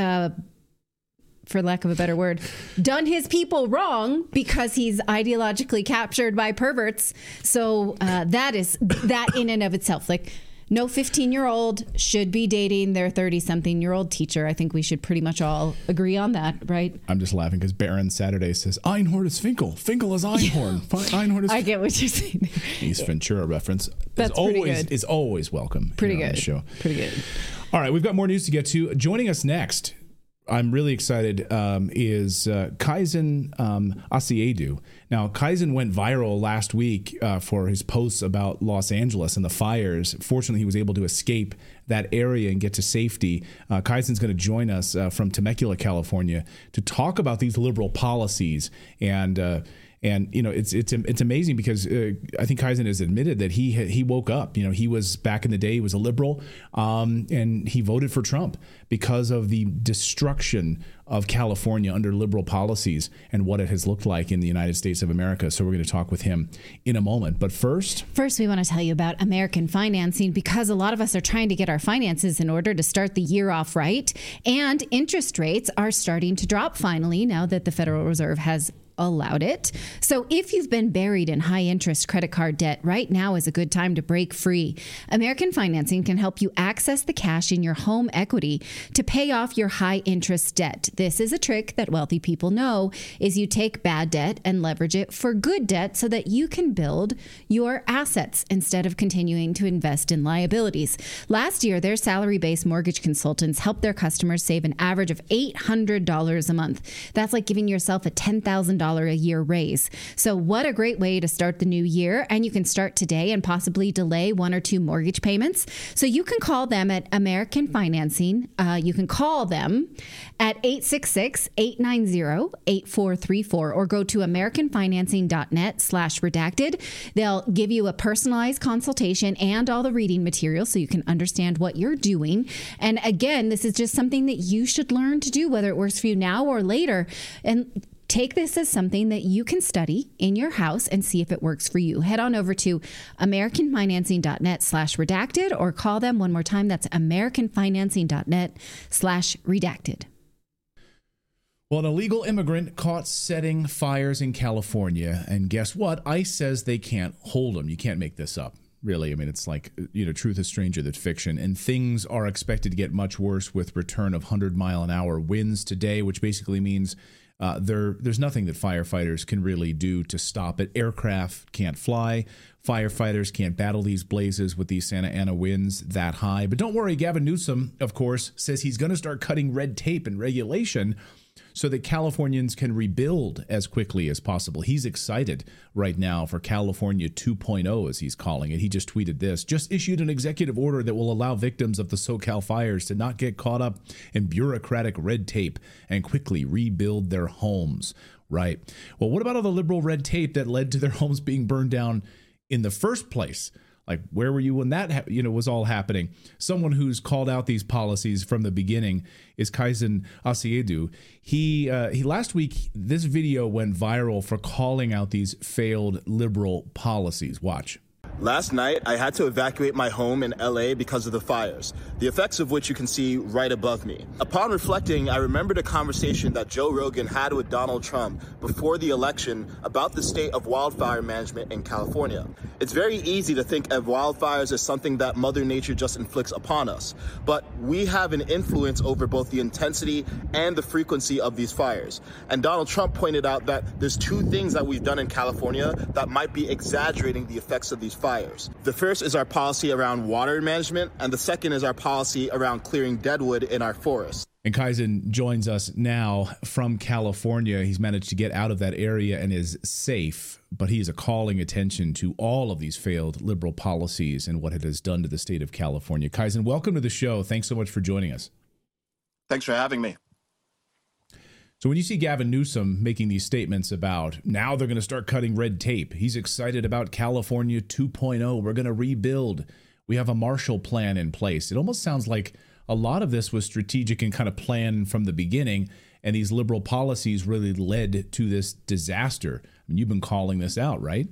for lack of a better word, done his people wrong because he's ideologically captured by perverts. So that in and of itself, like, no 15-year-old should be dating their 30-something-year-old teacher. I think we should pretty much all agree on that, right? I'm just laughing because Baron Saturday says, Einhorn is Finkel. Finkel is Einhorn. Einhorn is I get what you're saying. Ace Ventura reference. That's pretty good. Is always welcome. Pretty good. On the show. Pretty good. All right, we've got more news to get to. Joining us next, I'm really excited, is Kaizen Asiedu. Now, Kaizen went viral last week for his posts about Los Angeles and the fires. Fortunately, he was able to escape that area and get to safety. Kaizen's going to join us from Temecula, California, to talk about these liberal policies. And it's amazing because I think Kaizen has admitted that he woke up. He was, back in the day, he was a liberal, and he voted for Trump because of the destruction of California under liberal policies and what it has looked like in the United States of America. So we're going to talk with him in a moment. But first, we want to tell you about American Financing, because a lot of us are trying to get our finances in order to start the year off right. And interest rates are starting to drop finally now that the Federal Reserve has allowed it. So if you've been buried in high interest credit card debt, right now is a good time to break free. American Financing can help you access the cash in your home equity to pay off your high interest debt. This is a trick that wealthy people know, is you take bad debt and leverage it for good debt so that you can build your assets instead of continuing to invest in liabilities. Last year, their salary-based mortgage consultants helped their customers save an average of $800 a month. That's like giving yourself a $10,000 a year raise. So what a great way to start the new year. And you can start today and possibly delay 1 or 2 mortgage payments. So you can call them at American Financing. You can call them at 866-890-8434 or go to americanfinancing.net/redacted. They'll give you a personalized consultation and all the reading materials so you can understand what you're doing. And again, this is just something that you should learn to do, whether it works for you now or later. And take this as something that you can study in your house and see if it works for you. Head on over to americanfinancing.net/redacted or call them one more time. That's americanfinancing.net/redacted. Well, an illegal immigrant caught setting fires in California. And guess what? ICE says they can't hold him. You can't make this up. Really, I mean, it's like, truth is stranger than fiction. And things are expected to get much worse with return of 100-mile-an-hour winds today, which basically means there's nothing that firefighters can really do to stop it. Aircraft can't fly. Firefighters can't battle these blazes with these Santa Ana winds that high. But don't worry, Gavin Newsom, of course, says he's going to start cutting red tape and regulation so that Californians can rebuild as quickly as possible. He's excited right now for California 2.0, as he's calling it. He just tweeted this: just issued an executive order that will allow victims of the SoCal fires to not get caught up in bureaucratic red tape and quickly rebuild their homes. Right. Well, what about all the liberal red tape that led to their homes being burned down in the first place? Like, where were you when that was all happening? Someone who's called out these policies from the beginning is Kaizen Asiedu. He last week, this video went viral for calling out these failed liberal policies. Watch. Last night, I had to evacuate my home in LA because of the fires, the effects of which you can see right above me. Upon reflecting, I remembered a conversation that Joe Rogan had with Donald Trump before the election about the state of wildfire management in California. It's very easy to think of wildfires as something that Mother Nature just inflicts upon us, but we have an influence over both the intensity and the frequency of these fires. And Donald Trump pointed out that there's 2 things that we've done in California that might be exaggerating the effects of these fires. The first is our policy around water management, and the second is our policy around clearing deadwood in our forests. And Kaizen joins us now from California. He's managed to get out of that area and is safe, but he is calling attention to all of these failed liberal policies and what it has done to the state of California. Kaizen, welcome to the show. Thanks so much for joining us. Thanks for having me. So when you see Gavin Newsom making these statements about now they're going to start cutting red tape, he's excited about California 2.0. We're going to rebuild. We have a Marshall Plan in place. It almost sounds like a lot of this was strategic and kind of planned from the beginning, and these liberal policies really led to this disaster. I mean, you've been calling this out, right?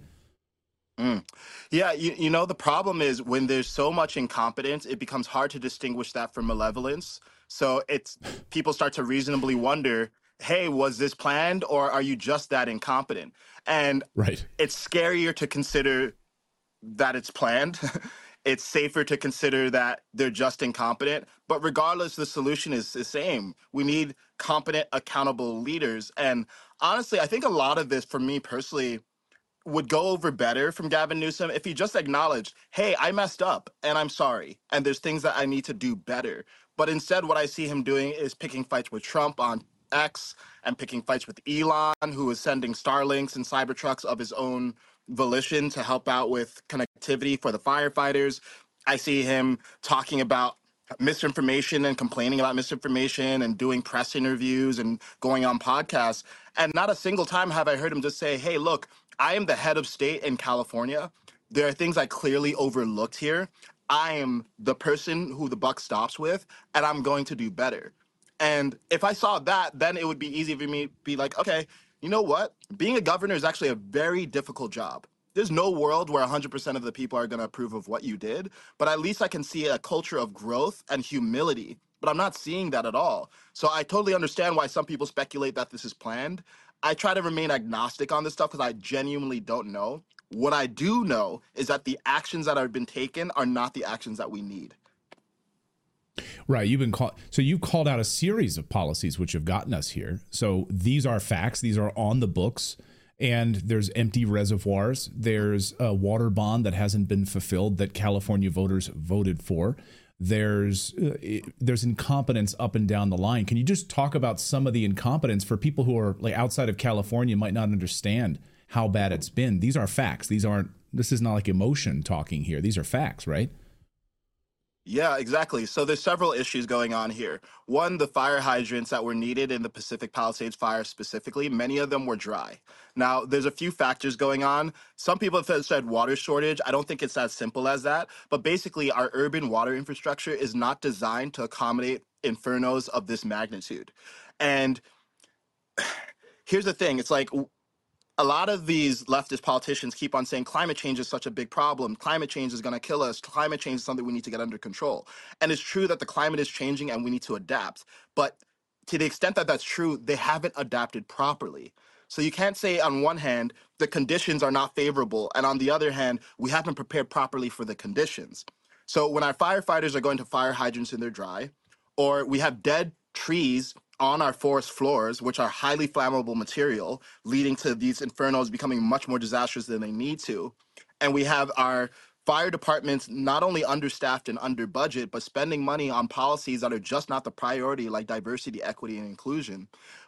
Yeah, you know, the problem is when there's so much incompetence, it becomes hard to distinguish that from malevolence. So people start to reasonably wonder, hey, was this planned, or are you just that incompetent? And It's scarier to consider that it's planned. It's safer to consider that they're just incompetent. But regardless, the solution is the same. We need competent, accountable leaders. And honestly, I think a lot of this, for me personally, would go over better from Gavin Newsom if he just acknowledged, hey, I messed up and I'm sorry, and there's things that I need to do better. But instead, what I see him doing is picking fights with Trump on X and picking fights with Elon, who is sending Starlinks and Cybertrucks of his own volition to help out with connectivity for the firefighters. I see him talking about misinformation and complaining about misinformation and doing press interviews and going on podcasts. And not a single time have I heard him just say, hey, look, I am the head of state in California. There are things I clearly overlooked here. I am the person who the buck stops with, and I'm going to do better. And if I saw that, then it would be easy for me to be like, okay, you know what? Being a governor is actually a very difficult job. There's no world where 100% of the people are going to approve of what you did, but at least I can see a culture of growth and humility. But I'm not seeing that at all. So I totally understand why some people speculate that this is planned. I try to remain agnostic on this stuff because I genuinely don't know. What I do know is that the actions that have been taken are not the actions that we need. Right. You've called out a series of policies which have gotten us here. So these are facts. These are on the books. And there's empty reservoirs. There's a water bond that hasn't been fulfilled that California voters voted for. There's incompetence up and down the line. Can you just talk about some of the incompetence for people who are like outside of California might not understand how bad it's been? These are facts. This is not like emotion talking here. These are facts, right? Yeah, exactly. So there's several issues going on here. One, the fire hydrants that were needed in the Pacific Palisades fire specifically, many of them were dry. Now, there's a few factors going on. Some people have said water shortage. I don't think it's as simple as that. But basically, our urban water infrastructure is not designed to accommodate infernos of this magnitude. And here's the thing. It's like a lot of these leftist politicians keep on saying climate change is such a big problem. Climate change is going to kill us. Climate change is something we need to get under control. And it's true that the climate is changing and we need to adapt. But to the extent that that's true, they haven't adapted properly. So you can't say on one hand, the conditions are not favorable. And on the other hand, we haven't prepared properly for the conditions. So when our firefighters are going to fire hydrants and they're dry, or we have dead trees on our forest floors, which are highly flammable material, leading to these infernos becoming much more disastrous than they need to. And we have our fire departments not only understaffed and under budget, but spending money on policies that are just not the priority, like diversity, equity, and inclusion.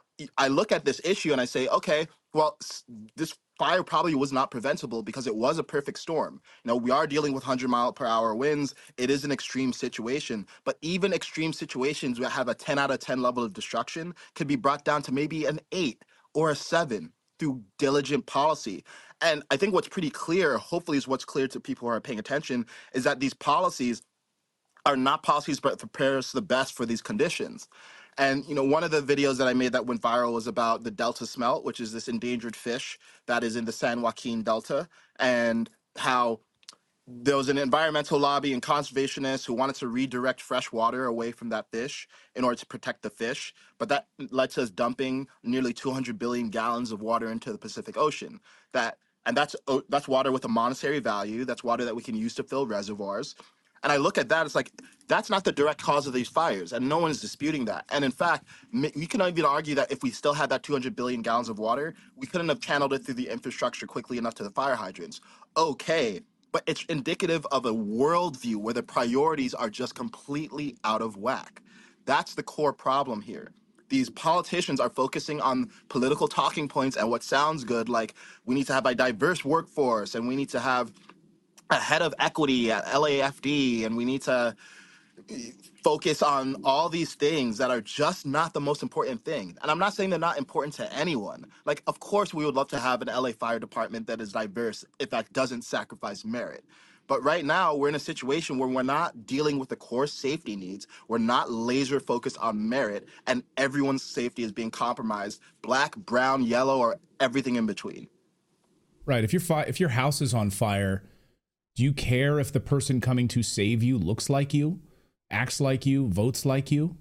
I look at this issue and I say, okay, well, this fire probably was not preventable because it was a perfect storm. You know, we are dealing with 100-mile-per-hour winds. It is an extreme situation, but even extreme situations that have a 10 out of 10 level of destruction could be brought down to maybe an 8 or a 7 through diligent policy. And I think what's pretty clear, hopefully is what's clear to people who are paying attention, is that these policies are not policies that prepare us the best for these conditions. And, you know, one of the videos that I made that went viral was about the Delta smelt, which is this endangered fish that is in the San Joaquin Delta, and how there was an environmental lobby and conservationists who wanted to redirect fresh water away from that fish in order to protect the fish. But that led to us dumping nearly 200 billion gallons of water into the Pacific Ocean. That's water with a monetary value. That's water that we can use to fill reservoirs. And I look at that, it's like, that's not the direct cause of these fires, and no one is disputing that. And in fact, we can even argue that if we still had that 200 billion gallons of water, we couldn't have channeled it through the infrastructure quickly enough to the fire hydrants. Okay, but it's indicative of a worldview where the priorities are just completely out of whack. That's the core problem here. These politicians are focusing on political talking points and what sounds good, like we need to have a diverse workforce, and we need to have a head of equity at LAFD, and we need to focus on all these things that are just not the most important thing. And I'm not saying they're not important to anyone. Like, of course, we would love to have an LA fire department that is diverse if that doesn't sacrifice merit. But right now, we're in a situation where we're not dealing with the core safety needs. We're not laser focused on merit, and everyone's safety is being compromised, black, brown, yellow, or everything in between. Right. If your house is on fire, do you care if the person coming to save you looks like you, acts like you, votes like you?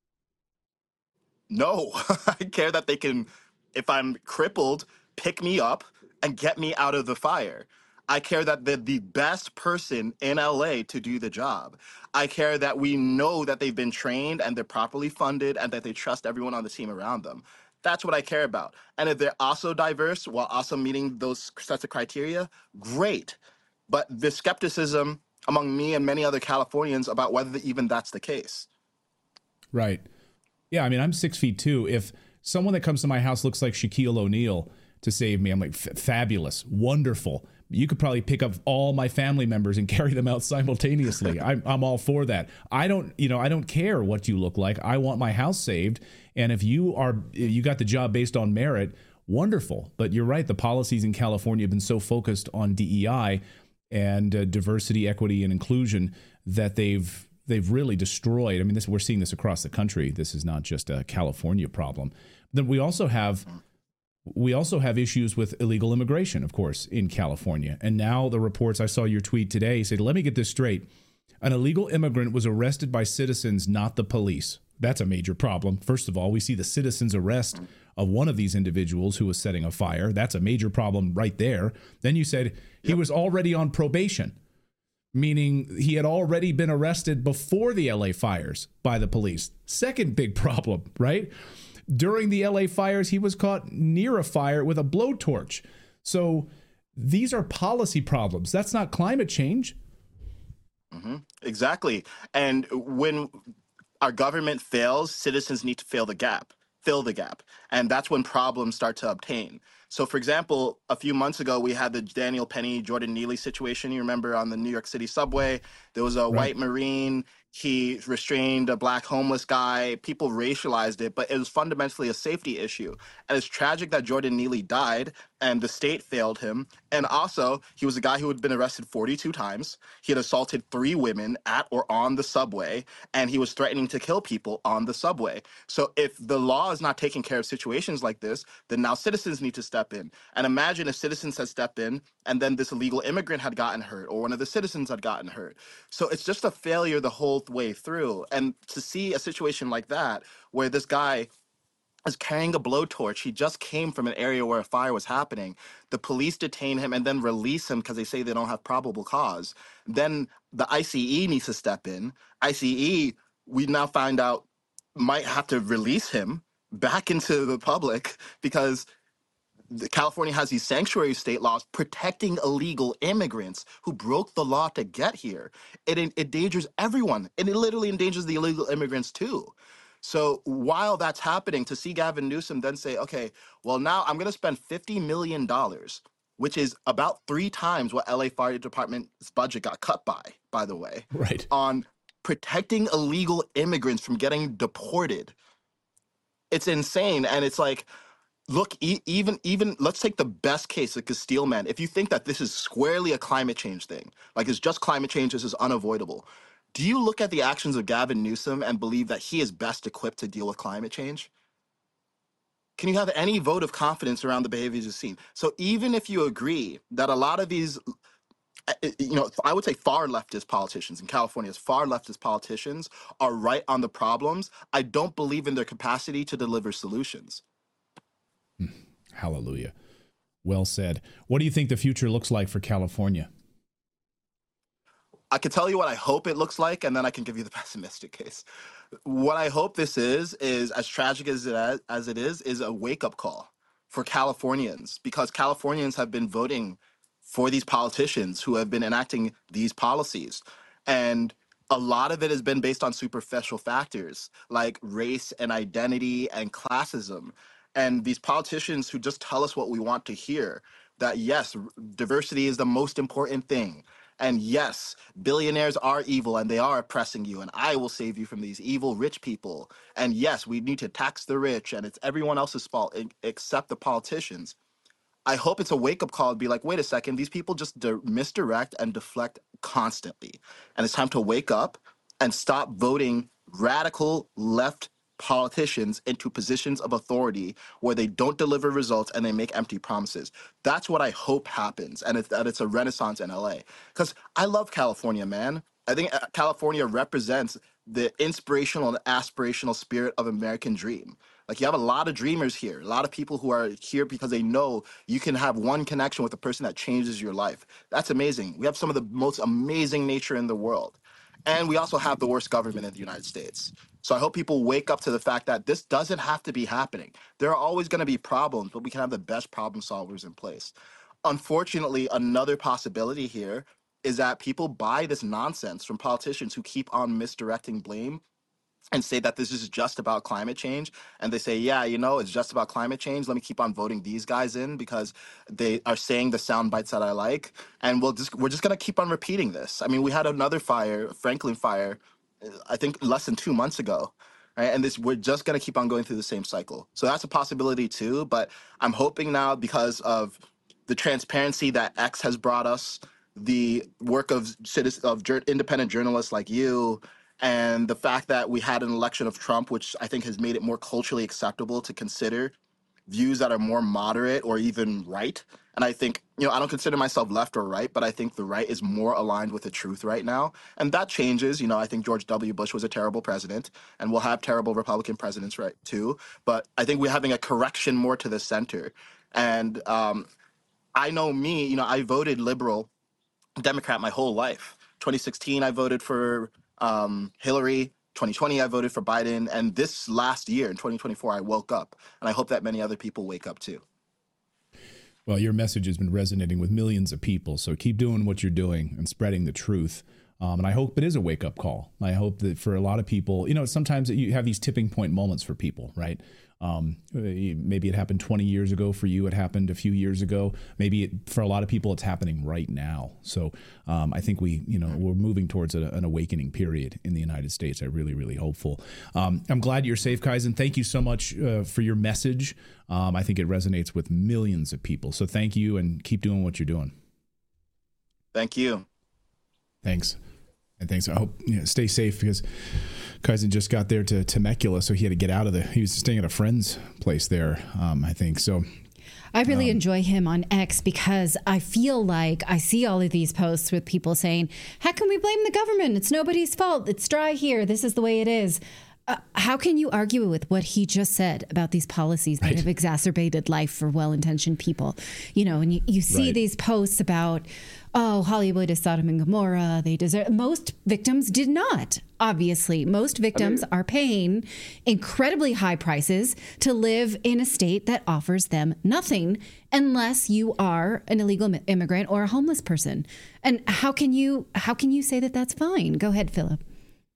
No, I care that they can, if I'm crippled, pick me up and get me out of the fire. I care that they're the best person in LA to do the job. I care that we know that they've been trained and they're properly funded and that they trust everyone on the team around them. That's what I care about. And if they're also diverse while also meeting those sets of criteria, great. But the skepticism among me and many other Californians about whether even that's the case. Right. Yeah, I mean, I'm 6'2". If someone that comes to my house looks like Shaquille O'Neal to save me, I'm like, fabulous, wonderful. You could probably pick up all my family members and carry them out simultaneously. I'm all for that. I don't care what you look like. I want my house saved. And if you got the job based on merit, wonderful. But you're right. The policies in California have been so focused on DEI and diversity, equity, and inclusion that they've they've really destroyed. I mean, we're seeing this across the country. This is not just a California problem. Then we also have issues with illegal immigration, of course, in California. And now the reports, I saw your tweet today, said, let me get this straight. An illegal immigrant was arrested by citizens, not the police. That's a major problem. First of all, we see the citizens' arrest of one of these individuals who was setting a fire. That's a major problem right there. Then you said he was already on probation, meaning he had already been arrested before the LA fires by the police. Second big problem, right? During the LA fires, he was caught near a fire with a blowtorch. So these are policy problems. That's not climate change. Mm-hmm. Exactly. And when our government fails, citizens need to fill the gap. And that's when problems start to obtain. So, for example, a few months ago, we had the Daniel Penny, Jordan Neely situation. You remember on the New York City subway, there was a white Marine. He restrained a black homeless guy. People racialized it, but it was fundamentally a safety issue. And it's tragic that Jordan Neely died and the state failed him. And also, he was a guy who had been arrested 42 times. He had assaulted 3 women at or on the subway, and he was threatening to kill people on the subway. So if the law is not taking care of situations like this, then now citizens need to step in. And imagine if citizens had stepped in and then this illegal immigrant had gotten hurt or one of the citizens had gotten hurt. So it's just a failure the whole way through. And to see a situation like that where this guy is carrying a blowtorch, he just came from an area where a fire was happening, the police detain him and then release him because they say they don't have probable cause. Then the ICE needs to step in. ICE, we now find out, might have to release him back into the public because California has these sanctuary state laws protecting illegal immigrants who broke the law to get here. It endangers everyone, and it literally endangers the illegal immigrants too. So while that's happening, to see Gavin Newsom then say, okay, well, now I'm going to spend $50 million, which is about 3 times what LA Fire Department's budget got cut by the way, right, on protecting illegal immigrants from getting deported. It's insane. And it's like, look, even let's take the best case, the Castile man. If you think that this is squarely a climate change thing, like it's just climate change, this is unavoidable. Do you look at the actions of Gavin Newsom and believe that he is best equipped to deal with climate change? Can you have any vote of confidence around the behaviors you've seen? So even if you agree that a lot of these, I would say far leftist politicians in California's far leftist politicians are right on the problems, I don't believe in their capacity to deliver solutions. Hallelujah. Well said. What do you think the future looks like for California? I can tell you what I hope it looks like, and then I can give you the pessimistic case. What I hope this is as tragic as it is a wake-up call for Californians, because Californians have been voting for these politicians who have been enacting these policies. And a lot of it has been based on superficial factors like race and identity and classism. And these politicians who just tell us what we want to hear, that yes, diversity is the most important thing. And yes, billionaires are evil and they are oppressing you, and I will save you from these evil rich people. And yes, we need to tax the rich, and it's everyone else's fault except the politicians. I hope it's a wake-up call to be like, wait a second, these people just misdirect and deflect constantly. And it's time to wake up and stop voting radical left politicians into positions of authority where they don't deliver results and they make empty promises. That's what I hope happens, and that it's a renaissance in LA. Because I love California, man. I think California represents the inspirational and aspirational spirit of American dream. Like, you have a lot of dreamers here, a lot of people who are here because they know you can have one connection with a person that changes your life. That's amazing. We have some of the most amazing nature in the world. And we also have the worst government in the United States. So I hope people wake up to the fact that this doesn't have to be happening. There are always going to be problems, but we can have the best problem solvers in place. Unfortunately, another possibility here is that people buy this nonsense from politicians who keep on misdirecting blame and say that this is just about climate change. And they say, yeah, it's just about climate change. Let me keep on voting these guys in because they are saying the sound bites that I like. And we're just going to keep on repeating this. I mean, we had another fire, Franklin fire, I think less than 2 months ago. Right? And we're just going to keep on going through the same cycle. So that's a possibility too. But I'm hoping now, because of the transparency that X has brought us, the work of independent journalists like you, And the fact that we had an election of Trump, which I think has made it more culturally acceptable to consider views that are more moderate or even right. And I think, I don't consider myself left or right, but I think the right is more aligned with the truth right now. And that changes. I think George W. Bush was a terrible president, and we'll have terrible Republican presidents, right, too. But I think we're having a correction more to the center. And I know me, I voted liberal Democrat my whole life. 2016, I voted for Hillary. 2020, I voted for Biden. And this last year, in 2024, I woke up. And I hope that many other people wake up too. Well, your message has been resonating with millions of people. So keep doing what you're doing and spreading the truth. And I hope it is a wake-up call. I hope that for a lot of people, sometimes you have these tipping point moments for people, right? Maybe it happened 20 years ago for you. It happened a few years ago. Maybe for a lot of people, it's happening right now. So I think we're moving towards an awakening period in the United States. I'm really, really hopeful. I'm glad you're safe, Kaizen. Thank you so much for your message. I think it resonates with millions of people. So thank you, and keep doing what you're doing. Thank you. Thanks. And thanks. I hope stay safe, because Kaizen just got there to Temecula, so he had to get out of he was staying at a friend's place there, I think. So I really enjoy him on X, because I feel like I see all of these posts with people saying, how can we blame the government? It's nobody's fault. It's dry here. This is the way it is. How can you argue with what he just said about these policies that have exacerbated life for well-intentioned people? And you see these posts about, Hollywood is Sodom and Gomorrah. They deserve. Most victims did not. Obviously, most victims are paying incredibly high prices to live in a state that offers them nothing, unless you are an illegal immigrant or a homeless person. And how can you say that that's fine? Go ahead, Philip.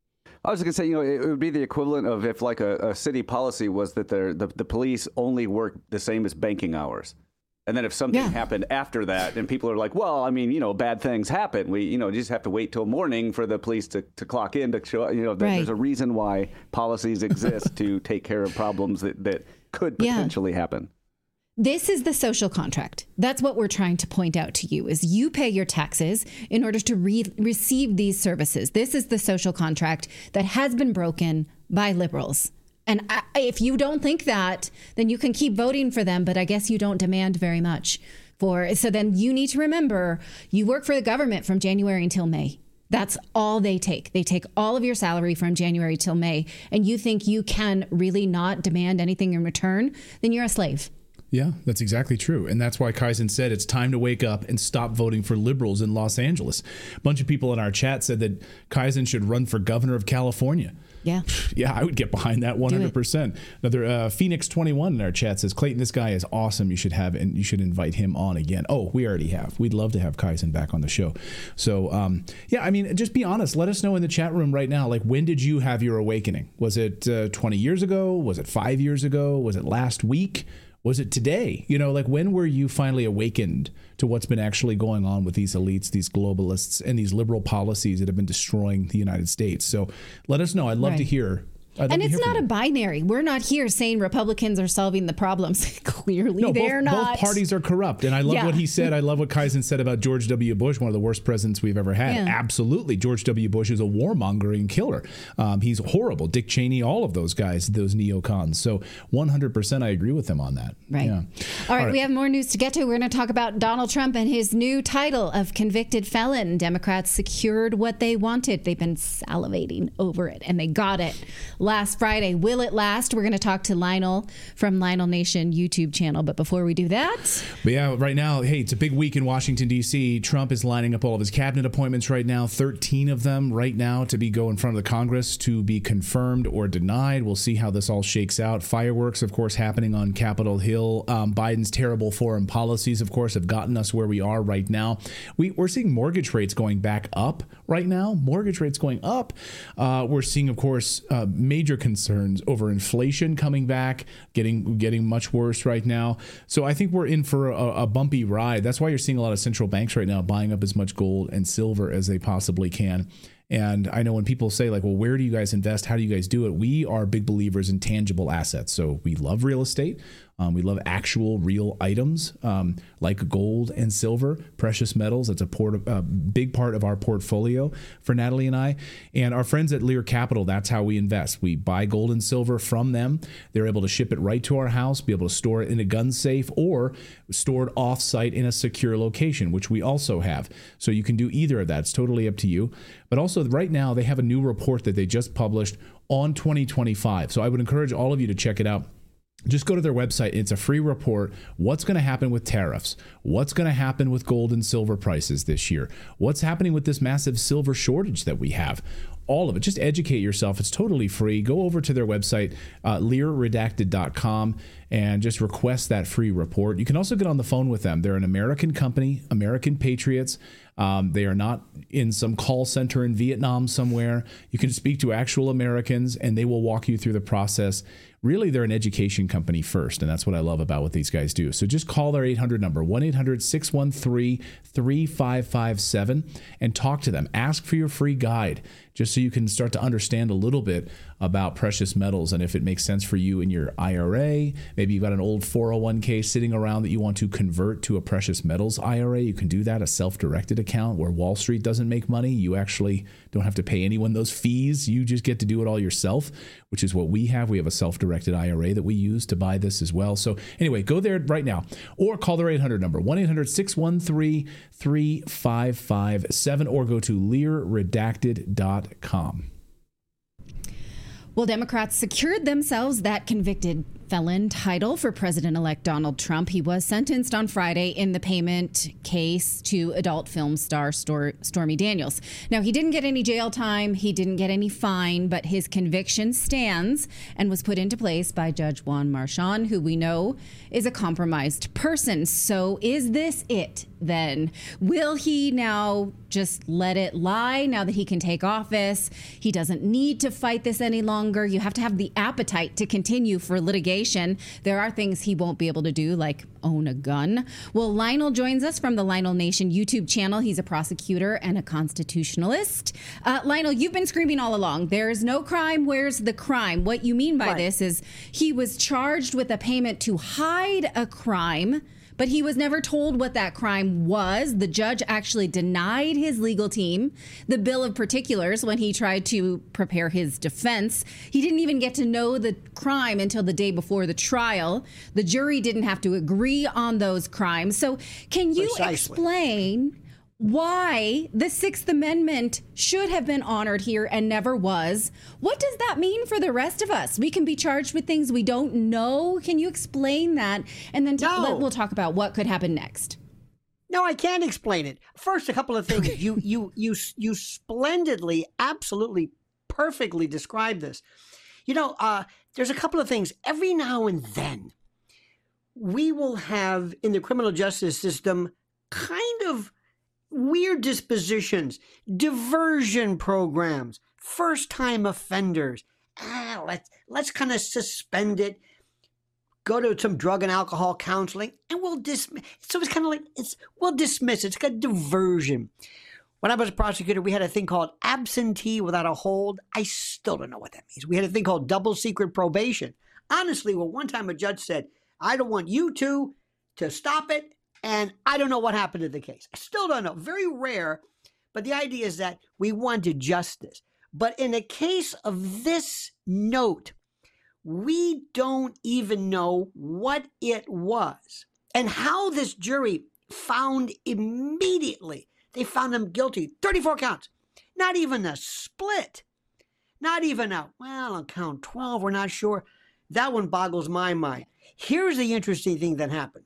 I was going to say, it would be the equivalent of if like a city policy was that the police only work the same as banking hours. And then if something happened after that, and people are like, well, bad things happen. We, just have to wait till morning for the police to clock in to show, there's a reason why policies exist to take care of problems that could potentially happen. This is the social contract. That's what we're trying to point out to you, is you pay your taxes in order to receive these services. This is the social contract that has been broken by liberals. And if you don't think that, then you can keep voting for them. But I guess you don't demand very much so then you need to remember, you work for the government from January until May. That's all they take. They take all of your salary from January till May. And you think you can really not demand anything in return? Then you're a slave. Yeah, that's exactly true. And that's why Kaizen said it's time to wake up and stop voting for liberals in Los Angeles. A bunch of people in our chat said that Kaizen should run for governor of California. Yeah. Yeah, I would get behind that 100%. Another Phoenix 21 in our chat says, Clayton, this guy is awesome. You should invite him on again. Oh, we already have. We'd love to have Kaizen back on the show. So, just be honest. Let us know in the chat room right now, like, when did you have your awakening? Was it 20 years ago? Was it 5 years ago? Was it last week? Was it today? When were you finally awakened to what's been actually going on with these elites, these globalists, and these liberal policies that have been destroying the United States? So let us know. I'd love to hear. And it's not a binary. We're not here saying Republicans are solving the problems. Clearly, they're not. Both parties are corrupt. And I love what he said. I love what Kaizen said about George W. Bush, one of the worst presidents we've ever had. Yeah. Absolutely. George W. Bush is a warmongering killer. He's horrible. Dick Cheney, all of those guys, those neocons. So 100% I agree with them on that. Right. Yeah. All right. We have more news to get to. We're going to talk about Donald Trump and his new title of convicted felon. Democrats secured what they wanted. They've been salivating over it, and they got it last Friday. Will it last? We're going to talk to Lionel from Lionel Nation YouTube channel. But before we do that. But yeah, right now, hey, it's a big week in Washington, D.C. Trump is lining up all of his cabinet appointments right now, 13 of them right now to go in front of the Congress to be confirmed or denied. We'll see how this all shakes out. Fireworks, of course, happening on Capitol Hill. Biden's terrible foreign policies, of course, have gotten us where we are right now. We're seeing mortgage rates going back up right now. Mortgage rates going up. We're seeing, of course, major concerns over inflation coming back, getting much worse right now. So I think we're in for a bumpy ride. That's why you're seeing a lot of central banks right now buying up as much gold and silver as they possibly can. And I know when people say, like, well, where do you guys invest? How do you guys do it? We are big believers in tangible assets. So we love real estate. We love actual real items like gold and silver, precious metals. That's a big part of our portfolio for Natalie and I. And our friends at Lear Capital, that's how we invest. We buy gold and silver from them. They're able to ship it right to our house, be able to store it in a gun safe or stored off-site in a secure location, which we also have. So you can do either of that. It's totally up to you. But also right now they have a new report that they just published on 2025. So I would encourage all of you to check it out. Just go to their website. It's a free report. What's going to happen with tariffs? What's going to happen with gold and silver prices this year? What's happening with this massive silver shortage that we have? All of it. Just educate yourself. It's totally free. Go over to their website, learredacted.com, and just request that free report. You can also get on the phone with them. They're an American company, American patriots. They are not in some call center in Vietnam somewhere. You can speak to actual Americans, and they will walk you through the process. Really, they're an education company first, and that's what I love about what these guys do. So just call their 800 number, 1-800-613-3557, and talk to them. Ask for your free guide, just so you can start to understand a little bit about precious metals and if it makes sense for you in your IRA. Maybe you've got an old 401k sitting around that you want to convert to a precious metals IRA. You can do that, a self-directed account where Wall Street doesn't make money. You actually don't have to pay anyone those fees. You just get to do it all yourself, which is what we have. We have a self-directed IRA that we use to buy this as well. So anyway, go there right now or call their 800 number, 1-800-613-3557, or go to learredacted.com. Well, Democrats secured themselves that convicted felon title for President-elect Donald Trump. He was sentenced on Friday in the payment case to adult film star Stormy Daniels. Now, he didn't get any jail time. He didn't get any fine, but his conviction stands and was put into place by Judge Juan Marchand, who we know is a compromised person. So is this it then? Will he now just let it lie now that he can take office? He doesn't need to fight this any longer. You have to have the appetite to continue for litigation. There are things he won't be able to do, like own a gun. Well, Lionel joins us from the Lionel Nation YouTube channel. He's a prosecutor and a constitutionalist. Lionel, you've been screaming all along, there's no crime, where's the crime? What you mean by this is he was charged with a payment to hide a crime, but he was never told what that crime was. The judge actually denied his legal team the bill of particulars when he tried to prepare his defense. He didn't even get to know the crime until the day before the trial. The jury didn't have to agree on those crimes. So can you explain why the Sixth Amendment should have been honored here and never was? What does that mean for the rest of us? We can be charged with things we don't know. Can you explain that? And then we'll talk about what could happen next. No, I can't explain it. First, a couple of things. Okay. You splendidly, absolutely perfectly described this. You know, there's a couple of things. Every now and then, we will have in the criminal justice system kind of weird dispositions, diversion programs, first-time offenders. Let's kind of suspend it, go to some drug and alcohol counseling, and we'll dismiss. So it's kind of like we'll dismiss it. It's got diversion. When I was a prosecutor, we had a thing called absentee without a hold. I still don't know what that means. We had a thing called double secret probation. Honestly, well, one time a judge said, "I don't want you to stop it." And I don't know what happened to the case. I still don't know. Very rare. But the idea is that we wanted justice. But in a case of this note, we don't even know what it was and how this jury found immediately. They found him guilty. 34 counts. Not even a split. Not even on count 12, we're not sure. That one boggles my mind. Here's the interesting thing that happened.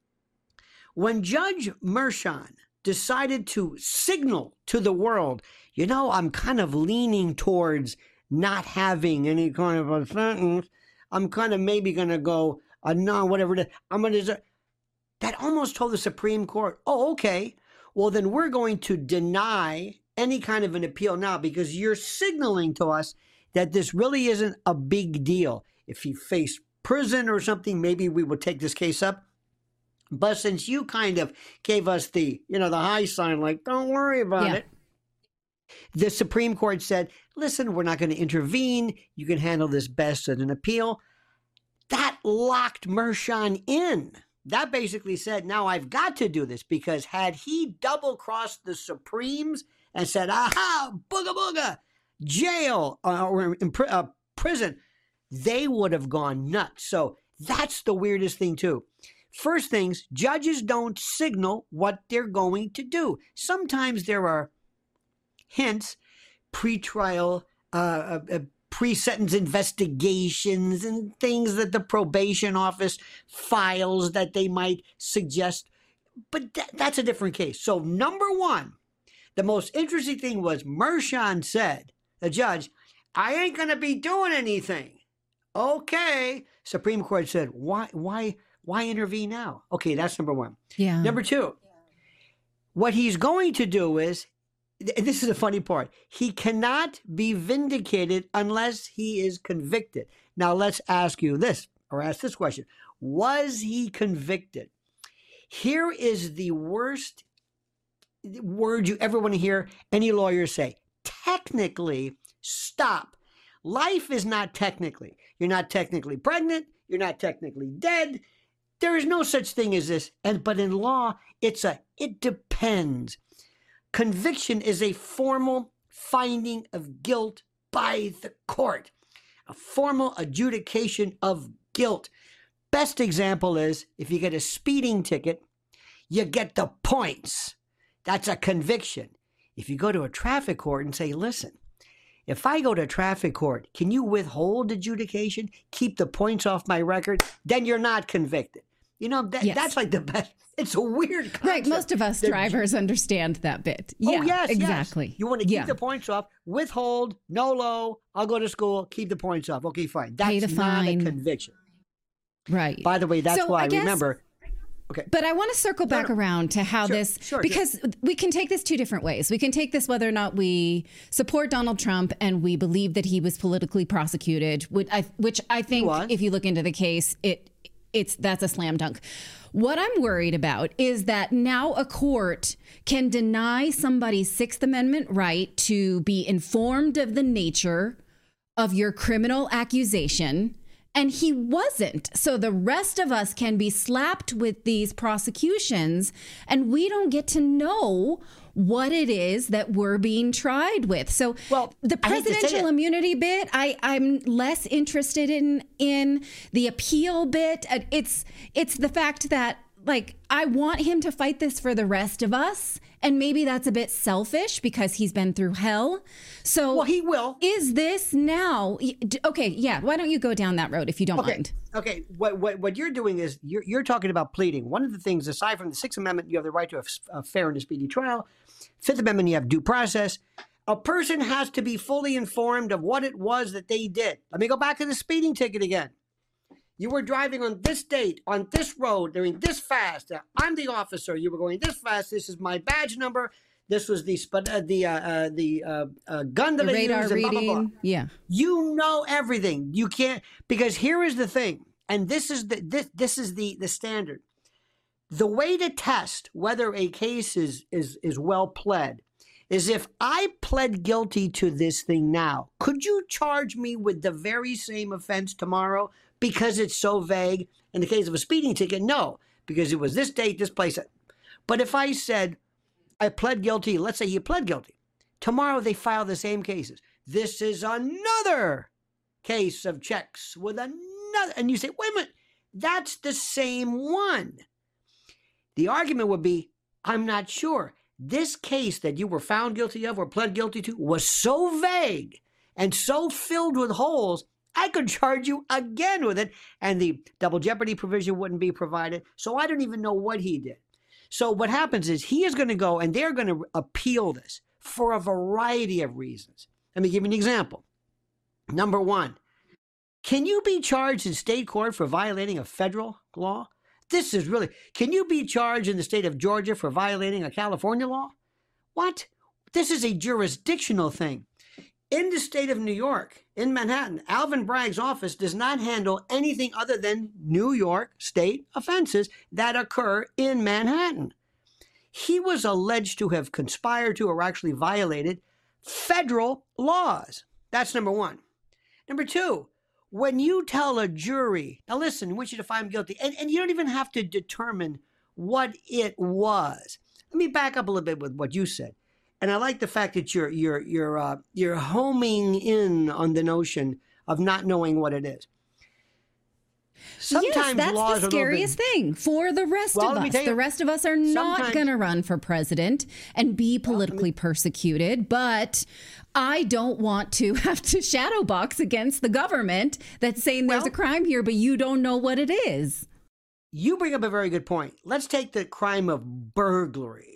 When Judge Marchand decided to signal to the world, you know, I'm kind of leaning towards not having any kind of a sentence. I'm kind of maybe going to go, no, whatever it is. I'm going to. That almost told the Supreme Court, oh, okay, well, then we're going to deny any kind of an appeal now because you're signaling to us that this really isn't a big deal. If he faced prison or something, maybe we would take this case up. But since you kind of gave us the high sign, like, don't worry about it. The Supreme Court said, listen, we're not going to intervene. You can handle this best at an appeal. That locked Mershon in. That basically said, now I've got to do this, because had he double-crossed the Supremes and said, aha, booga booga, jail or in prison, they would have gone nuts. So that's the weirdest thing, too. First things, judges don't signal what they're going to do. Sometimes there are hints, pre-trial, pre-sentence investigations and things that the probation office files that they might suggest. But that's a different case. So number one, the most interesting thing was Mershon said, the judge, I ain't going to be doing anything. Okay. Supreme Court said, why intervene now? Okay, that's number one. Yeah. Number two, what he's going to do is, and this is the funny part, he cannot be vindicated unless he is convicted. Now let's ask you this, or ask this question. Was he convicted? Here is the worst word you ever want to hear any lawyer say. Technically, stop. Life is not technically. You're not technically pregnant. You're not technically dead. There is no such thing as this. But in law, it depends. Conviction is a formal finding of guilt by the court, a formal adjudication of guilt. Best example is if you get a speeding ticket, you get the points. That's a conviction. If you go to a traffic court and say, listen, if I go to traffic court, can you withhold adjudication, keep the points off my record? Then you're not convicted. You know, that's like the best. It's a weird concept. Right. Most of us drivers understand that bit. Yeah, yes, exactly. Yes. You want to keep the points off, withhold, NOLO, I'll go to school, keep the points off. Okay, fine. That's pay the fine. Not a conviction. Right. By the way, that's why I remember. Okay. But I want to circle back around to how because we can take this two different ways. We can take this whether or not we support Donald Trump and we believe that he was politically prosecuted, which I think if you look into the case, that's a slam dunk. What I'm worried about is that now a court can deny somebody's Sixth Amendment right to be informed of the nature of your criminal accusation, and he wasn't. So the rest of us can be slapped with these prosecutions, and we don't get to know what it is that we're being tried with. So the presidential immunity bit, I'm less interested in the appeal bit. It's the fact that, like, I want him to fight this for the rest of us. And maybe that's a bit selfish because he's been through hell. So he will. Is this now? Okay, yeah. Why don't you go down that road if you don't mind? Okay. What you're doing is you're talking about pleading. One of the things, aside from the Sixth Amendment, you have the right to a fair and a speedy trial. Fifth Amendment, you have due process. A person has to be fully informed of what it was that they did. Let me go back to the speeding ticket again. You were driving on this date, on this road, doing this fast. I'm the officer. You were going this fast. This is my badge number. This was the gun that I radar used. Reading. Blah, blah, blah. Yeah. You know everything. You can't, because here is the thing, and this is the standard. The way to test whether a case is well pled is if I pled guilty to this thing now, could you charge me with the very same offense tomorrow? Because it's so vague. In the case of a speeding ticket, no, because it was this date, this place. But if I said I pled guilty, let's say you pled guilty, tomorrow they file the same cases. This is another case of checks with another, and you say, wait a minute, that's the same one. The argument would be, I'm not sure. This case that you were found guilty of or pled guilty to was so vague and so filled with holes, I could charge you again with it, and the double jeopardy provision wouldn't be provided. So I don't even know what he did. So what happens is he is going to go, and they're going to appeal this for a variety of reasons. Let me give you an example. Number one, can you be charged in state court for violating a federal law? This is really, can you be charged in the state of Georgia for violating a California law? What? This is a jurisdictional thing. In the state of New York, in Manhattan, Alvin Bragg's office does not handle anything other than New York state offenses that occur in Manhattan. He was alleged to have conspired to or actually violated federal laws. That's number one. Number two, when you tell a jury, now listen, I want you to find him guilty, and you don't even have to determine what it was. Let me back up a little bit with what you said. And I like the fact that you're homing in on the notion of not knowing what it is. Sometimes yes, that's the scariest thing for the rest of us. The rest of us are not going to run for president and be politically persecuted, but I don't want to have to shadow box against the government that's saying there's a crime here, but you don't know what it is. You bring up a very good point. Let's take the crime of burglary.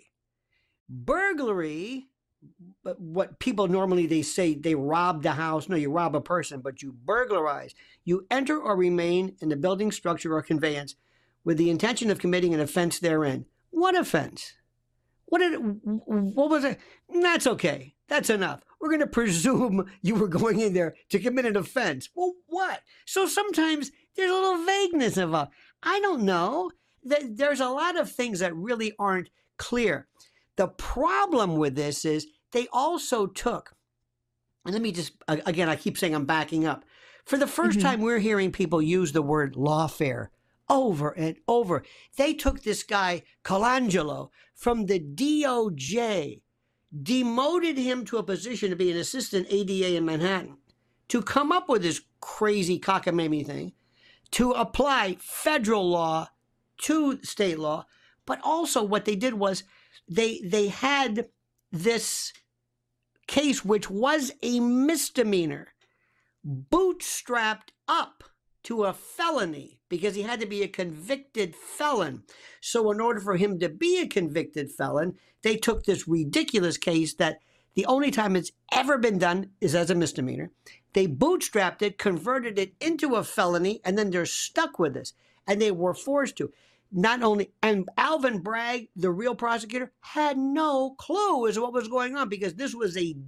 Burglary, what people normally they say they robbed a house. No, you rob a person, but you burglarize. You enter or remain in the building, structure, or conveyance with the intention of committing an offense therein. What offense? What was it? That's okay. That's enough. We're going to presume you were going in there to commit an offense. Well, what? So sometimes there's a little vagueness of I don't know. There's a lot of things that really aren't clear. The problem with this is they also took, and let me just, again, I keep saying I'm backing up. For the first time, we're hearing people use the word lawfare over and over. They took this guy, Colangelo, from the DOJ, demoted him to a position to be an assistant ADA in Manhattan, to come up with this crazy cockamamie thing, to apply federal law to state law. But also what they did was they had this case, which was a misdemeanor, bootstrapped up to a felony because he had to be a convicted felon. So in order for him to be a convicted felon, they took this ridiculous case that the only time it's ever been done is as a misdemeanor. They bootstrapped it, converted it into a felony, and then they're stuck with this. And they were forced to. Not only, and Alvin Bragg, the real prosecutor, had no clue as to what was going on because this was a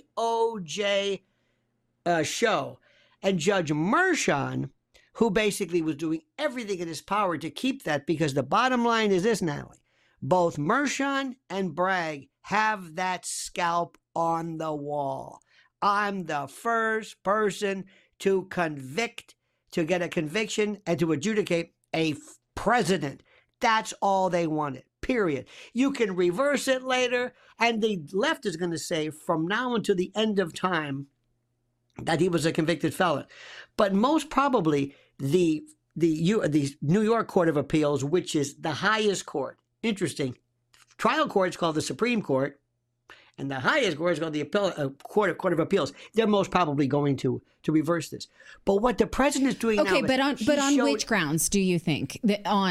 DOJ show. And Judge Mershon, who basically was doing everything in his power to keep that, because the bottom line is this, Natalie, both Mershon and Bragg have that scalp on the wall. I'm the first person to convict, to get a conviction, and to adjudicate a president. That's all they wanted, period. You can reverse it later, and the left is going to say from now until the end of time that he was a convicted felon. But most probably the New York Court of Appeals, which is the highest court, interesting, trial court is called the Supreme Court, and the highest court is called the Court of Appeals. They're most probably going to reverse this. But what the president is doing now... Okay, but on which grounds do you think?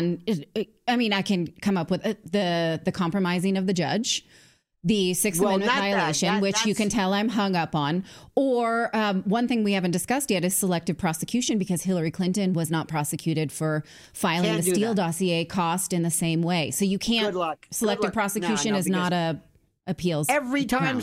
I mean, I can come up with the compromising of the judge, the Sixth Amendment violation, which you can tell I'm hung up on. Or one thing we haven't discussed yet is selective prosecution, because Hillary Clinton was not prosecuted for filing the Steele dossier cost in the same way. So you can't... Selective prosecution is not a... appeals. Every time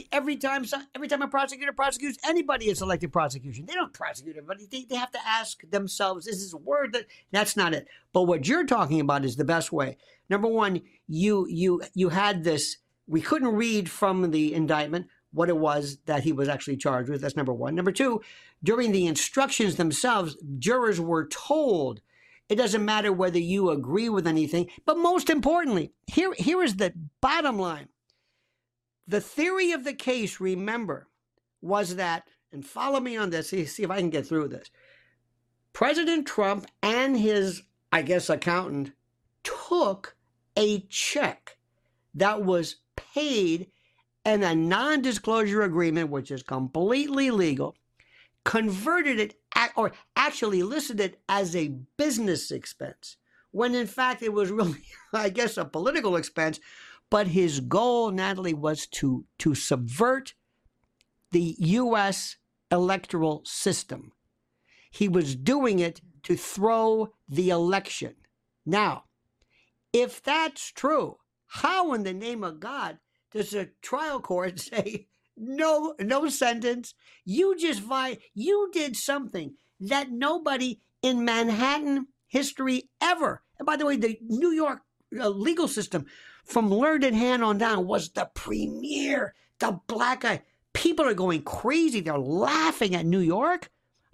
a prosecutor prosecutes anybody, it's selective prosecution. They don't prosecute everybody. They have to ask themselves, is this a word? That's not it. But what you're talking about is the best way. Number one, you had this, we couldn't read from the indictment what it was that he was actually charged with. That's number one. Number two, during the instructions themselves, jurors were told it doesn't matter whether you agree with anything. But most importantly, here is the bottom line. The theory of the case, remember, was that, and follow me on this, see if I can get through this. President Trump and his, I guess, accountant took a check that was paid in a non-disclosure agreement, which is completely legal, converted it, or actually listed it as a business expense, when in fact it was really, I guess, a political expense. But his goal, Natalie, was to subvert the U.S. electoral system. He was doing it to throw the election. Now, if that's true, how in the name of God does a trial court say, no sentence? You did something that nobody in Manhattan history ever. And by the way, the New York legal system, from Learned Hand on down, was the premier, the black guy. People are going crazy. They're laughing at New York.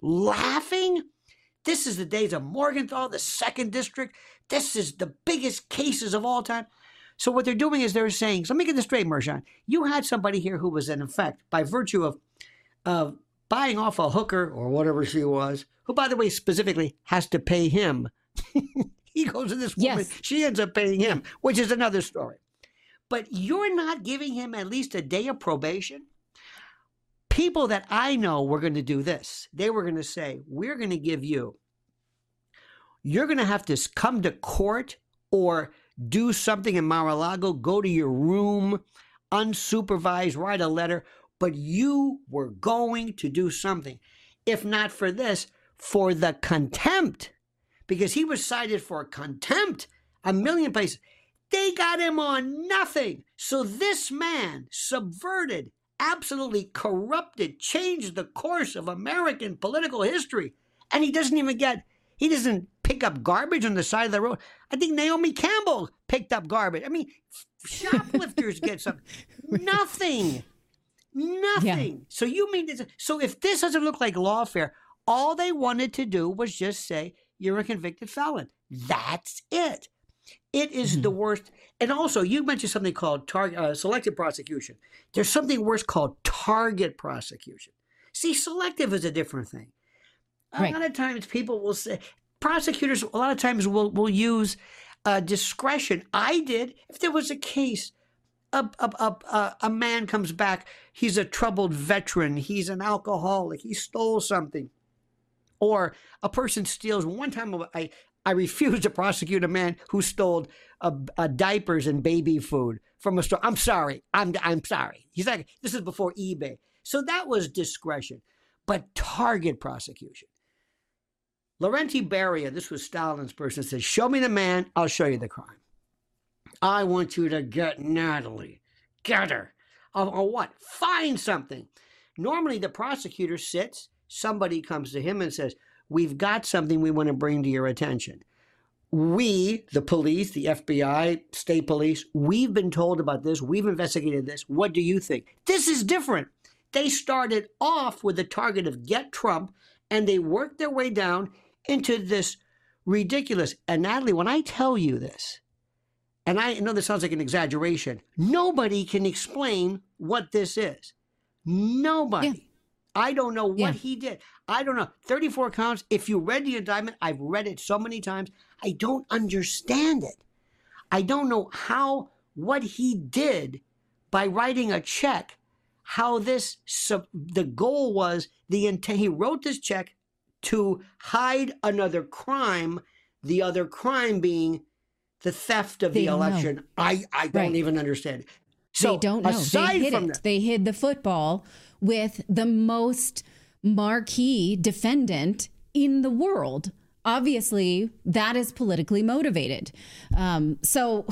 laughing. This is the days of Morgenthau, the 2nd District. This is the biggest cases of all time. So what they're doing is they're saying, so let me get this straight, Mershon. You had somebody here who was in effect, by virtue of buying off a hooker or whatever she was, who, by the way, specifically has to pay him. He goes to this woman. Yes. She ends up paying him, which is another story. But you're not giving him at least a day of probation? People that I know were going to do this. They were going to say, we're going to give you're going to have to come to court or do something in Mar-a-Lago, go to your room, unsupervised, write a letter, but you were going to do something. If not for this, for the contempt, because he was cited for contempt, a million places. They got him on nothing. So this man subverted, absolutely corrupted, changed the course of American political history. And he doesn't pick up garbage on the side of the road. I think Naomi Campbell picked up garbage. I mean, shoplifters get something. Nothing. Nothing. Yeah. So you mean this? So if this doesn't look like lawfare, all they wanted to do was just say, you're a convicted felon. That's it. It is the worst. And also, you mentioned something called selective prosecution. There's something worse called target prosecution. See, selective is a different thing. A lot of times people will say, prosecutors a lot of times will use discretion. I did. If there was a case, a man comes back, he's a troubled veteran, he's an alcoholic, he stole something. Or a person steals. One time I refused to prosecute a man who stole diapers and baby food from a store. I'm sorry. I'm sorry. He's like, this is before eBay. So that was discretion. But target prosecution. Lavrentiy Beria, this was Stalin's person, said, show me the man, I'll show you the crime. I want you to get Natalie. Get her. Or what? Find something. Normally the prosecutor sits, somebody comes to him and says, we've got something we want to bring to your attention. We, the police, the FBI, state police, we've been told about this. We've investigated this. What do you think? This is different. They started off with the target of get Trump, and they worked their way down into this ridiculous. And Natalie, when I tell you this, and I know this sounds like an exaggeration, nobody can explain what this is. Nobody. Yeah. I don't know what he did. I don't know. 34 counts. If you read the indictment, I've read it so many times. I don't understand it. I don't know what he did by writing a check, how the goal was, he wrote this check to hide another crime, the other crime being the theft of the election. Know. I don't even understand it. So they don't know. They hid the football with the most marquee defendant in the world. Obviously, that is politically motivated. So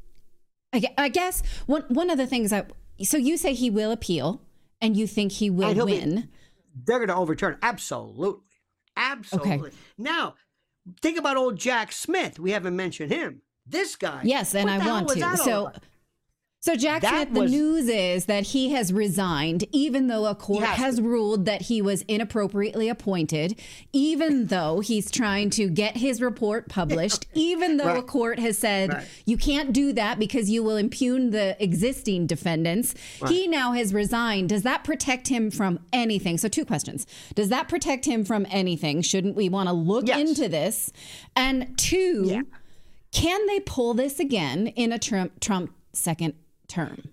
I guess one of the things so you say he will appeal and you think he will win. They're going to overturn. Absolutely. Absolutely. Okay. Now, think about old Jack Smith. We haven't mentioned him. This guy. Yes, and I want to. So Jack Smith, the news is that he has resigned, even though a court has ruled that he was inappropriately appointed, even though he's trying to get his report published, even though a court has said you can't do that because you will impugn the existing defendants. He now has resigned. Does that protect him from anything? So 2 questions. Does that protect him from anything? Shouldn't we want to look into this? And 2, can they pull this again in a Trump second term?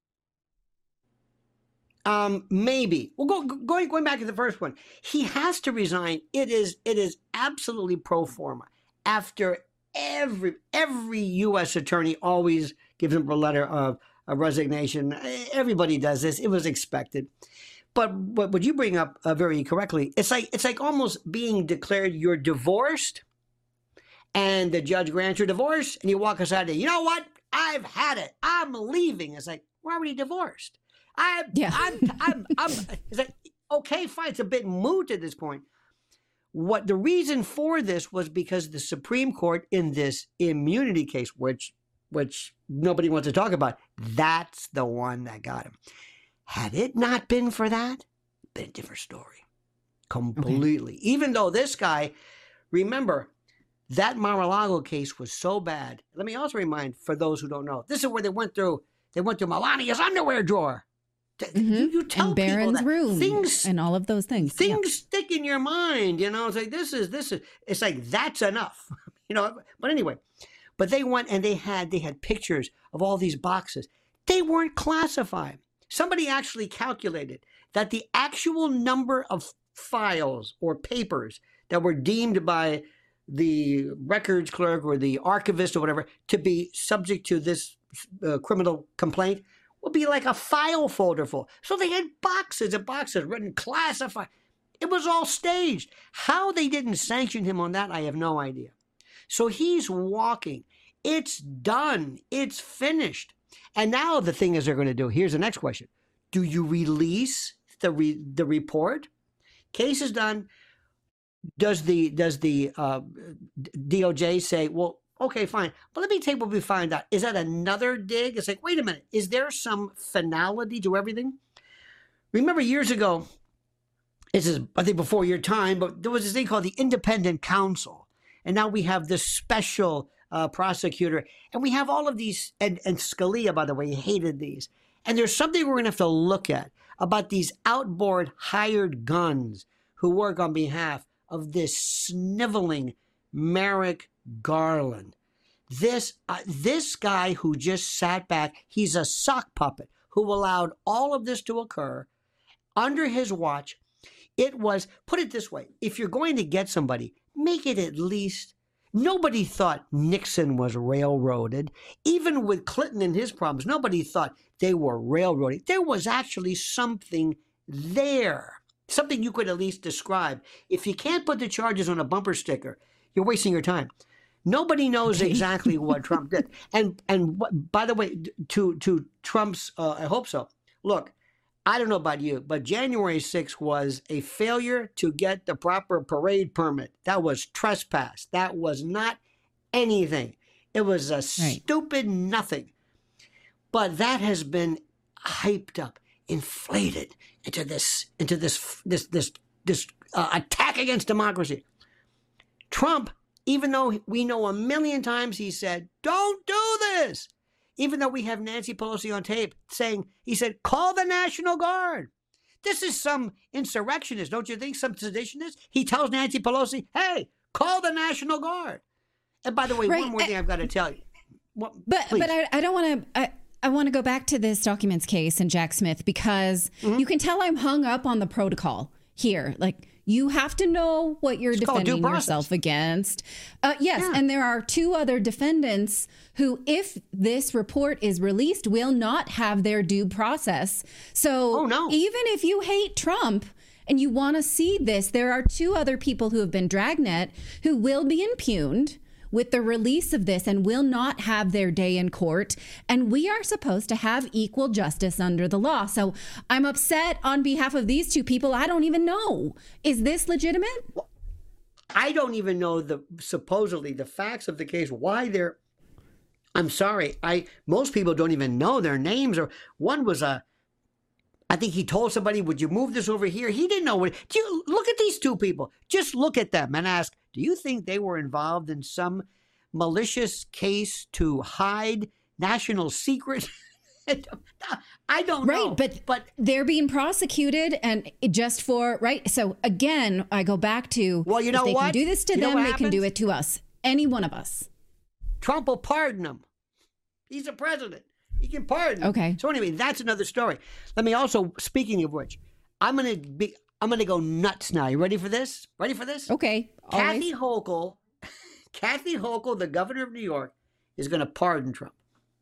Maybe. Well, going back to the first one, he has to resign. It is absolutely pro forma. After every U.S. attorney always gives him a letter of resignation. Everybody does this. It was expected. But what you bring up very correctly, it's like almost being declared you're divorced, and the judge grants your divorce, and you walk aside and you know what? I've had it. I'm leaving. It's like, we're already divorced. It's like, okay, fine. It's a bit moot at this point. What the reason for this was because the Supreme Court in this immunity case, which nobody wants to talk about, that's the one that got him. Had it not been for that, been a different story. completely. Okay. Even though this guy, remember, that Mar-a-Lago case was so bad. Let me also remind, for those who don't know, this is where they went through Melania's underwear drawer. You tell and Barron's people that room things and all of those things. Things stick in your mind, It's like this is. It's like that's enough, But anyway, but they went and they had pictures of all these boxes. They weren't classified. Somebody actually calculated that the actual number of files or papers that were deemed by the records clerk or the archivist or whatever to be subject to this criminal complaint would be like a file folder full. So they had boxes and boxes written classified. It was all staged. How they didn't sanction him on that, I have no idea. So he's walking. It's done. It's finished. And now the thing is they're going to do, here's the next question. Do you release the report? Case is done. Does the DOJ say, well, okay, fine, but let me take what we find out. Is that another dig? It's like, wait a minute, is there some finality to everything? Remember years ago, this is, I think, before your time, but there was this thing called the independent counsel. And now we have this special prosecutor, and we have all of these, and Scalia, by the way, hated these. And there's something we're going to have to look at about these outboard hired guns who work on behalf of this sniveling Merrick Garland. This guy who just sat back, he's a sock puppet who allowed all of this to occur under his watch. It was, put it this way, if you're going to get somebody, make it at least, nobody thought Nixon was railroaded. Even with Clinton and his problems, nobody thought they were railroaded. There was actually something there. Something you could at least describe. If you can't put the charges on a bumper sticker, you're wasting your time. Nobody knows exactly what Trump did. And by the way, to Trump's, I hope so. Look, I don't know about you, but January 6th was a failure to get the proper parade permit. That was trespass. That was not anything. It was a stupid nothing. But that has been hyped up, inflated into this attack against democracy. Trump, even though we know a million times he said, don't do this, even though we have Nancy Pelosi on tape saying, he said, call the National Guard. This is some insurrectionist, don't you think? Some seditionist. He tells Nancy Pelosi, hey, call the National Guard. And by the way, one more thing I've got to tell you. But I don't want to... I want to go back to this documents case and Jack Smith because you can tell I'm hung up on the protocol here. Like, you have to know what you're defending yourself against. And there are two other defendants who, if this report is released, will not have their due process. So even if you hate Trump and you want to see this, there are two other people who have been dragnet who will be impugned with the release of this and will not have their day in court. And we are supposed to have equal justice under the law. So I'm upset on behalf of these two people. I don't even know. Is this legitimate? I don't even know supposedly the facts of the case, why they're, I'm sorry. Most people don't even know their names. Or one was I think he told somebody, would you move this over here? He didn't know what. Look at these two people. Just look at them and ask, do you think they were involved in some malicious case to hide national secrets? I don't know. But they're being prosecuted and just for, So again, I go back to, well, you know, if they can do this to them, they can do it to us. Any one of us. Trump will pardon them. He's a president. He can pardon. Okay. So anyway, that's another story. Let me also, speaking of which, I'm gonna go nuts now. You ready for this? Okay. Kathy Hochul, the governor of New York, is going to pardon Trump.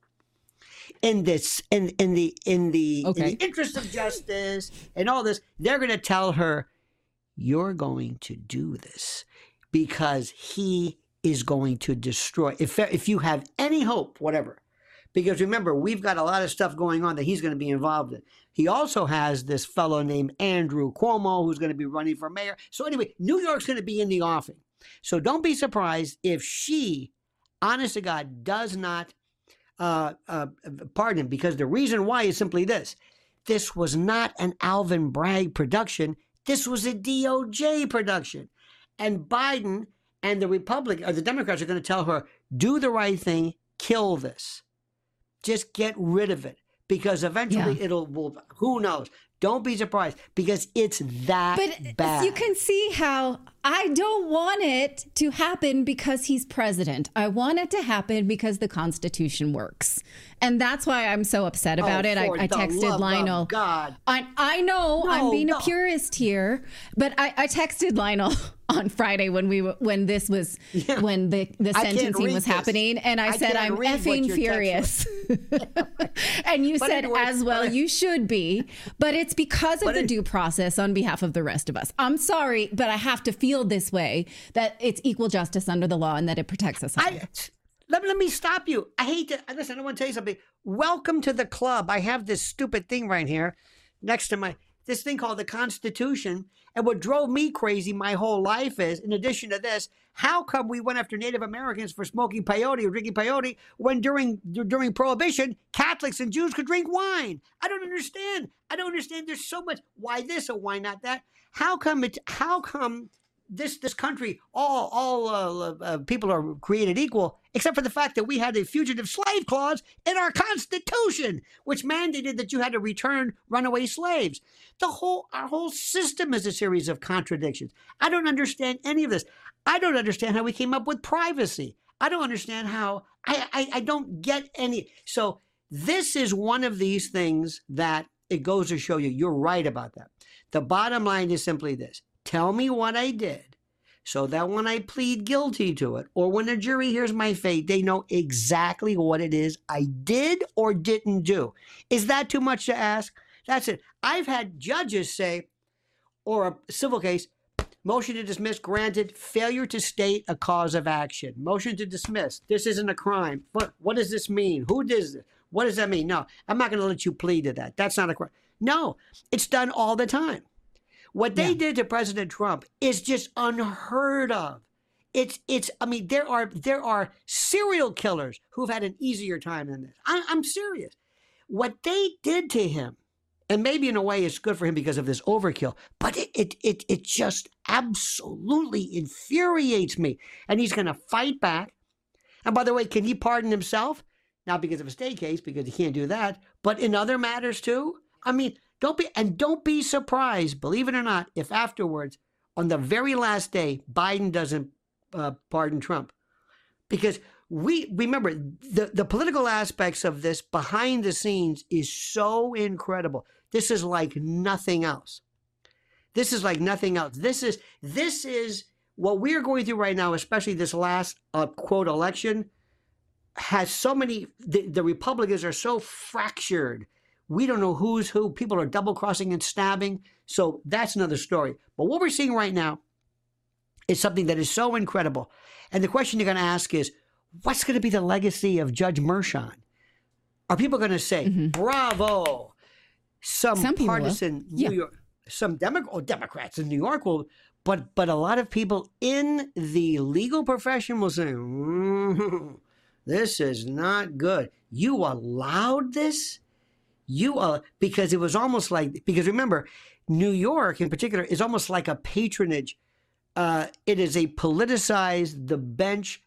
In the interest of justice and all this, they're going to tell her, you're going to do this because he is going to destroy. If you have any hope, whatever. Because remember, we've got a lot of stuff going on that he's going to be involved in. He also has this fellow named Andrew Cuomo who's going to be running for mayor. So anyway, New York's going to be in the offing. So don't be surprised if she, honest to God, does not pardon him. Because the reason why is simply this. This was not an Alvin Bragg production. This was a DOJ production. And Biden and the Democrats are going to tell her, do the right thing, kill this. Just get rid of it. Because eventually who knows? Don't be surprised because it's that bad. You can see how I don't want it to happen because he's president. I want it to happen because the Constitution works. And that's why I'm so upset about it. I texted Lionel. God. I know I'm being a purist here, but I texted Lionel on Friday when the sentencing was happening, and I said I'm effing furious. And you said as well, you should be, but it's because of the due process on behalf of the rest of us. I'm sorry, but I have to feel this way, that it's equal justice under the law and that it protects us all. Let me stop you. I hate to listen. I want to tell you something. Welcome to the club. I have this stupid thing right here next to this thing called the Constitution. And what drove me crazy my whole life is, in addition to this, how come we went after Native Americans for smoking peyote or drinking peyote when during Prohibition, Catholics and Jews could drink wine? I don't understand. There's so much. Why this or why not that? How come this country, all people are created equal, except for the fact that we had a fugitive slave clause in our Constitution, which mandated that you had to return runaway slaves. Our whole system is a series of contradictions. I don't understand any of this. I don't understand how we came up with privacy. I don't understand how, I don't get any. So this is one of these things that it goes to show you're right about that. The bottom line is simply this. Tell me what I did so that when I plead guilty to it or when the jury hears my fate, they know exactly what it is I did or didn't do. Is that too much to ask? That's it. I've had judges say, or a civil case, motion to dismiss granted, failure to state a cause of action. Motion to dismiss. This isn't a crime. What does this mean? Who does this? What does that mean? No, I'm not going to let you plead to that. That's not a crime. No, it's done all the time. What they did to President Trump is just unheard of. I mean, there are serial killers who've had an easier time than this. I'm serious. What they did to him, and maybe in a way it's good for him because of this overkill, but it just absolutely infuriates me. And he's going to fight back. And by the way, can he pardon himself? Not because of a state case, because he can't do that, but in other matters too. I mean, don't be surprised, believe it or not, if afterwards, on the very last day, Biden doesn't pardon Trump. Because we remember the political aspects of this behind the scenes is so incredible. This is like nothing else. This is what we're going through right now, especially this last quote election, has so many, the Republicans are so fractured. We don't know who's who. People are double crossing and stabbing. So that's another story. But what we're seeing right now is something that is so incredible. And the question you're going to ask is, what's going to be the legacy of Judge Merchan? Are people going to say, bravo? Some partisan New York, some Democrats in New York will, but a lot of people in the legal profession will say, this is not good. You allowed this? Because it was almost like, because remember, New York in particular is almost like a patronage. It is a politicized, the bench,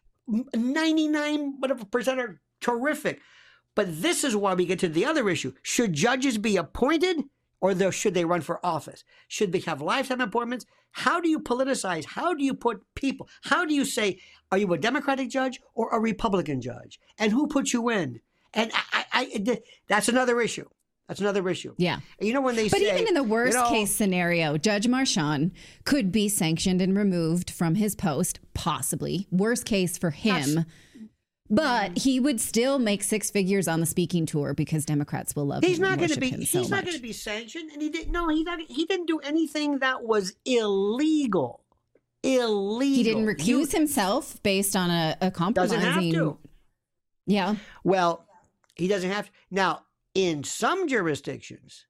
99% are terrific. But this is why we get to the other issue. Should judges be appointed or should they run for office? Should they have lifetime appointments? How do you politicize? How do you put people? How do you say, are you a Democratic judge or a Republican judge? And who put you in? And that's another issue. Yeah. You know, when they say... But even in the worst case scenario, Judge Merchan could be sanctioned and removed from his post, possibly. Worst case for him. But he would still make six figures on the speaking tour because Democrats will love him. He's not going to be sanctioned, and he didn't do anything that was illegal. He didn't recuse himself based on a compromising. Doesn't have to. Yeah. Well, he doesn't have to. Now, in some jurisdictions,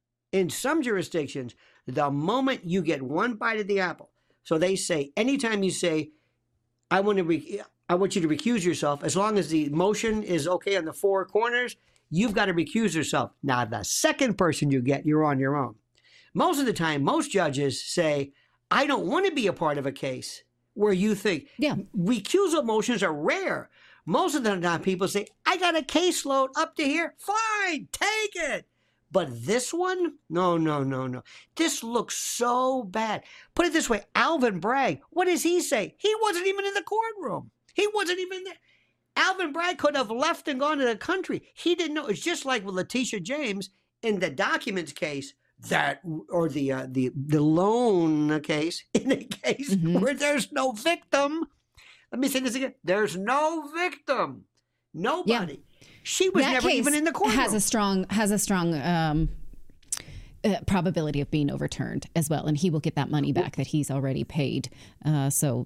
the moment you get one bite of the apple, so they say, anytime you say, I want you to recuse yourself, as long as the motion is okay on the four corners, you've got to recuse yourself. Now, the second person you get, you're on your own. Most of the time, most judges say, I don't want to be a part of a case where you think. Yeah. Recusal motions are rare. Most of the time, people say, I got a caseload up to here. Fine, take it. But this one, no. This looks so bad. Put it this way, Alvin Bragg, what does he say? He wasn't even in the courtroom. He wasn't even there. Alvin Bragg could have left and gone to the country. He didn't know. It's just like with Letitia James in the documents case, or the loan case, in a case where there's no victim. Let me say this again. There's no victim. Nobody. Yeah. She was never even in the courtroom. Has a strong probability of being overturned as well, and he will get that money back that he's already paid. That's a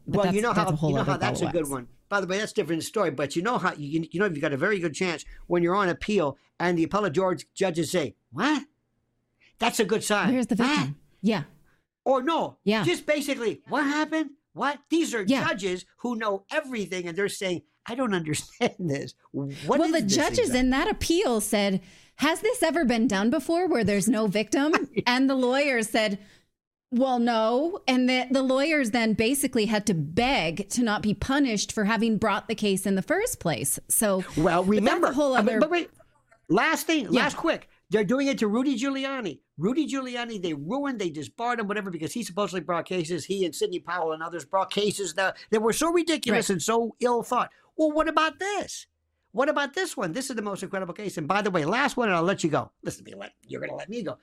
good one. By the way, that's a different story. But you know how you've got a very good chance when you're on appeal and the appellate judges say, "What? That's a good sign." Where's the victim? Yeah. Or no. Yeah. Just basically, what happened? What? These are judges who know everything, and they're saying, I don't understand this. The judges in that appeal said, has this ever been done before where there's no victim? And the lawyers said, well, no. And the lawyers then basically had to beg to not be punished for having brought the case in the first place. So, well, remember, but wait, last quick. They're doing it to Rudy Giuliani. Rudy Giuliani, they disbarred him, whatever, because he supposedly brought cases. He and Sidney Powell and others brought cases that were so ridiculous and so ill thought. Well, what about this? What about this one? This is the most incredible case. And by the way, last one, and I'll let you go. Listen to me, you're going to let me go.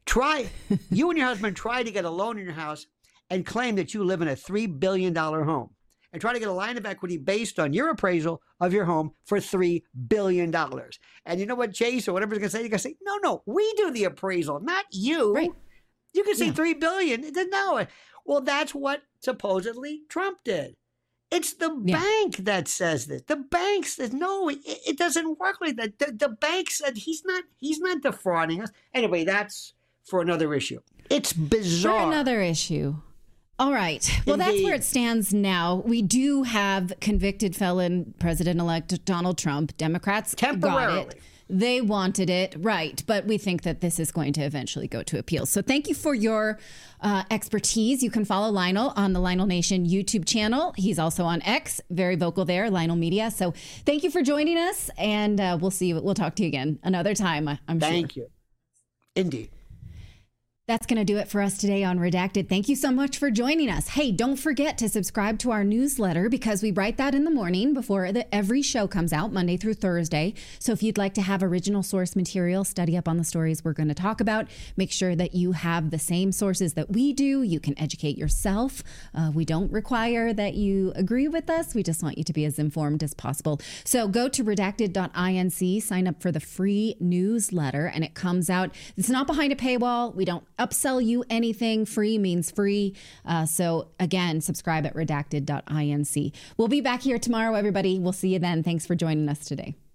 You and your husband try to get a loan in your house and claim that you live in a $3 billion home. And try to get a line of equity based on your appraisal of your home for $3 billion. And you know what, Chase or whatever's going to say? You're going to say, no, we do the appraisal, not you. Right. You can say $3 billion. No. Well, that's what supposedly Trump did. It's the bank that says this. The bank says, no, it doesn't work like that. The bank said he's not defrauding us. Anyway, that's for another issue. It's bizarre. For another issue. All right. Well, that's where it stands now. We do have convicted felon President-elect Donald Trump. Democrats got it. They wanted it, right. But we think that this is going to eventually go to appeals. So thank you for your expertise. You can follow Lionel on the Lionel Nation YouTube channel. He's also on X, very vocal there, Lionel Media. So thank you for joining us, and we'll talk to you again another time, I'm sure. Thank you. Indeed. That's going to do it for us today on Redacted. Thank you so much for joining us. Hey, don't forget to subscribe to our newsletter because we write that in the morning before every show comes out, Monday through Thursday. So if you'd like to have original source material, study up on the stories we're going to talk about, make sure that you have the same sources that we do. You can educate yourself. We don't require that you agree with us. We just want you to be as informed as possible. So go to redacted.inc, sign up for the free newsletter, and it comes out. It's not behind a paywall. We don't upsell you anything. Free means free. So again, subscribe at redacted.inc. We'll be back here tomorrow, everybody. We'll see you then. Thanks for joining us today.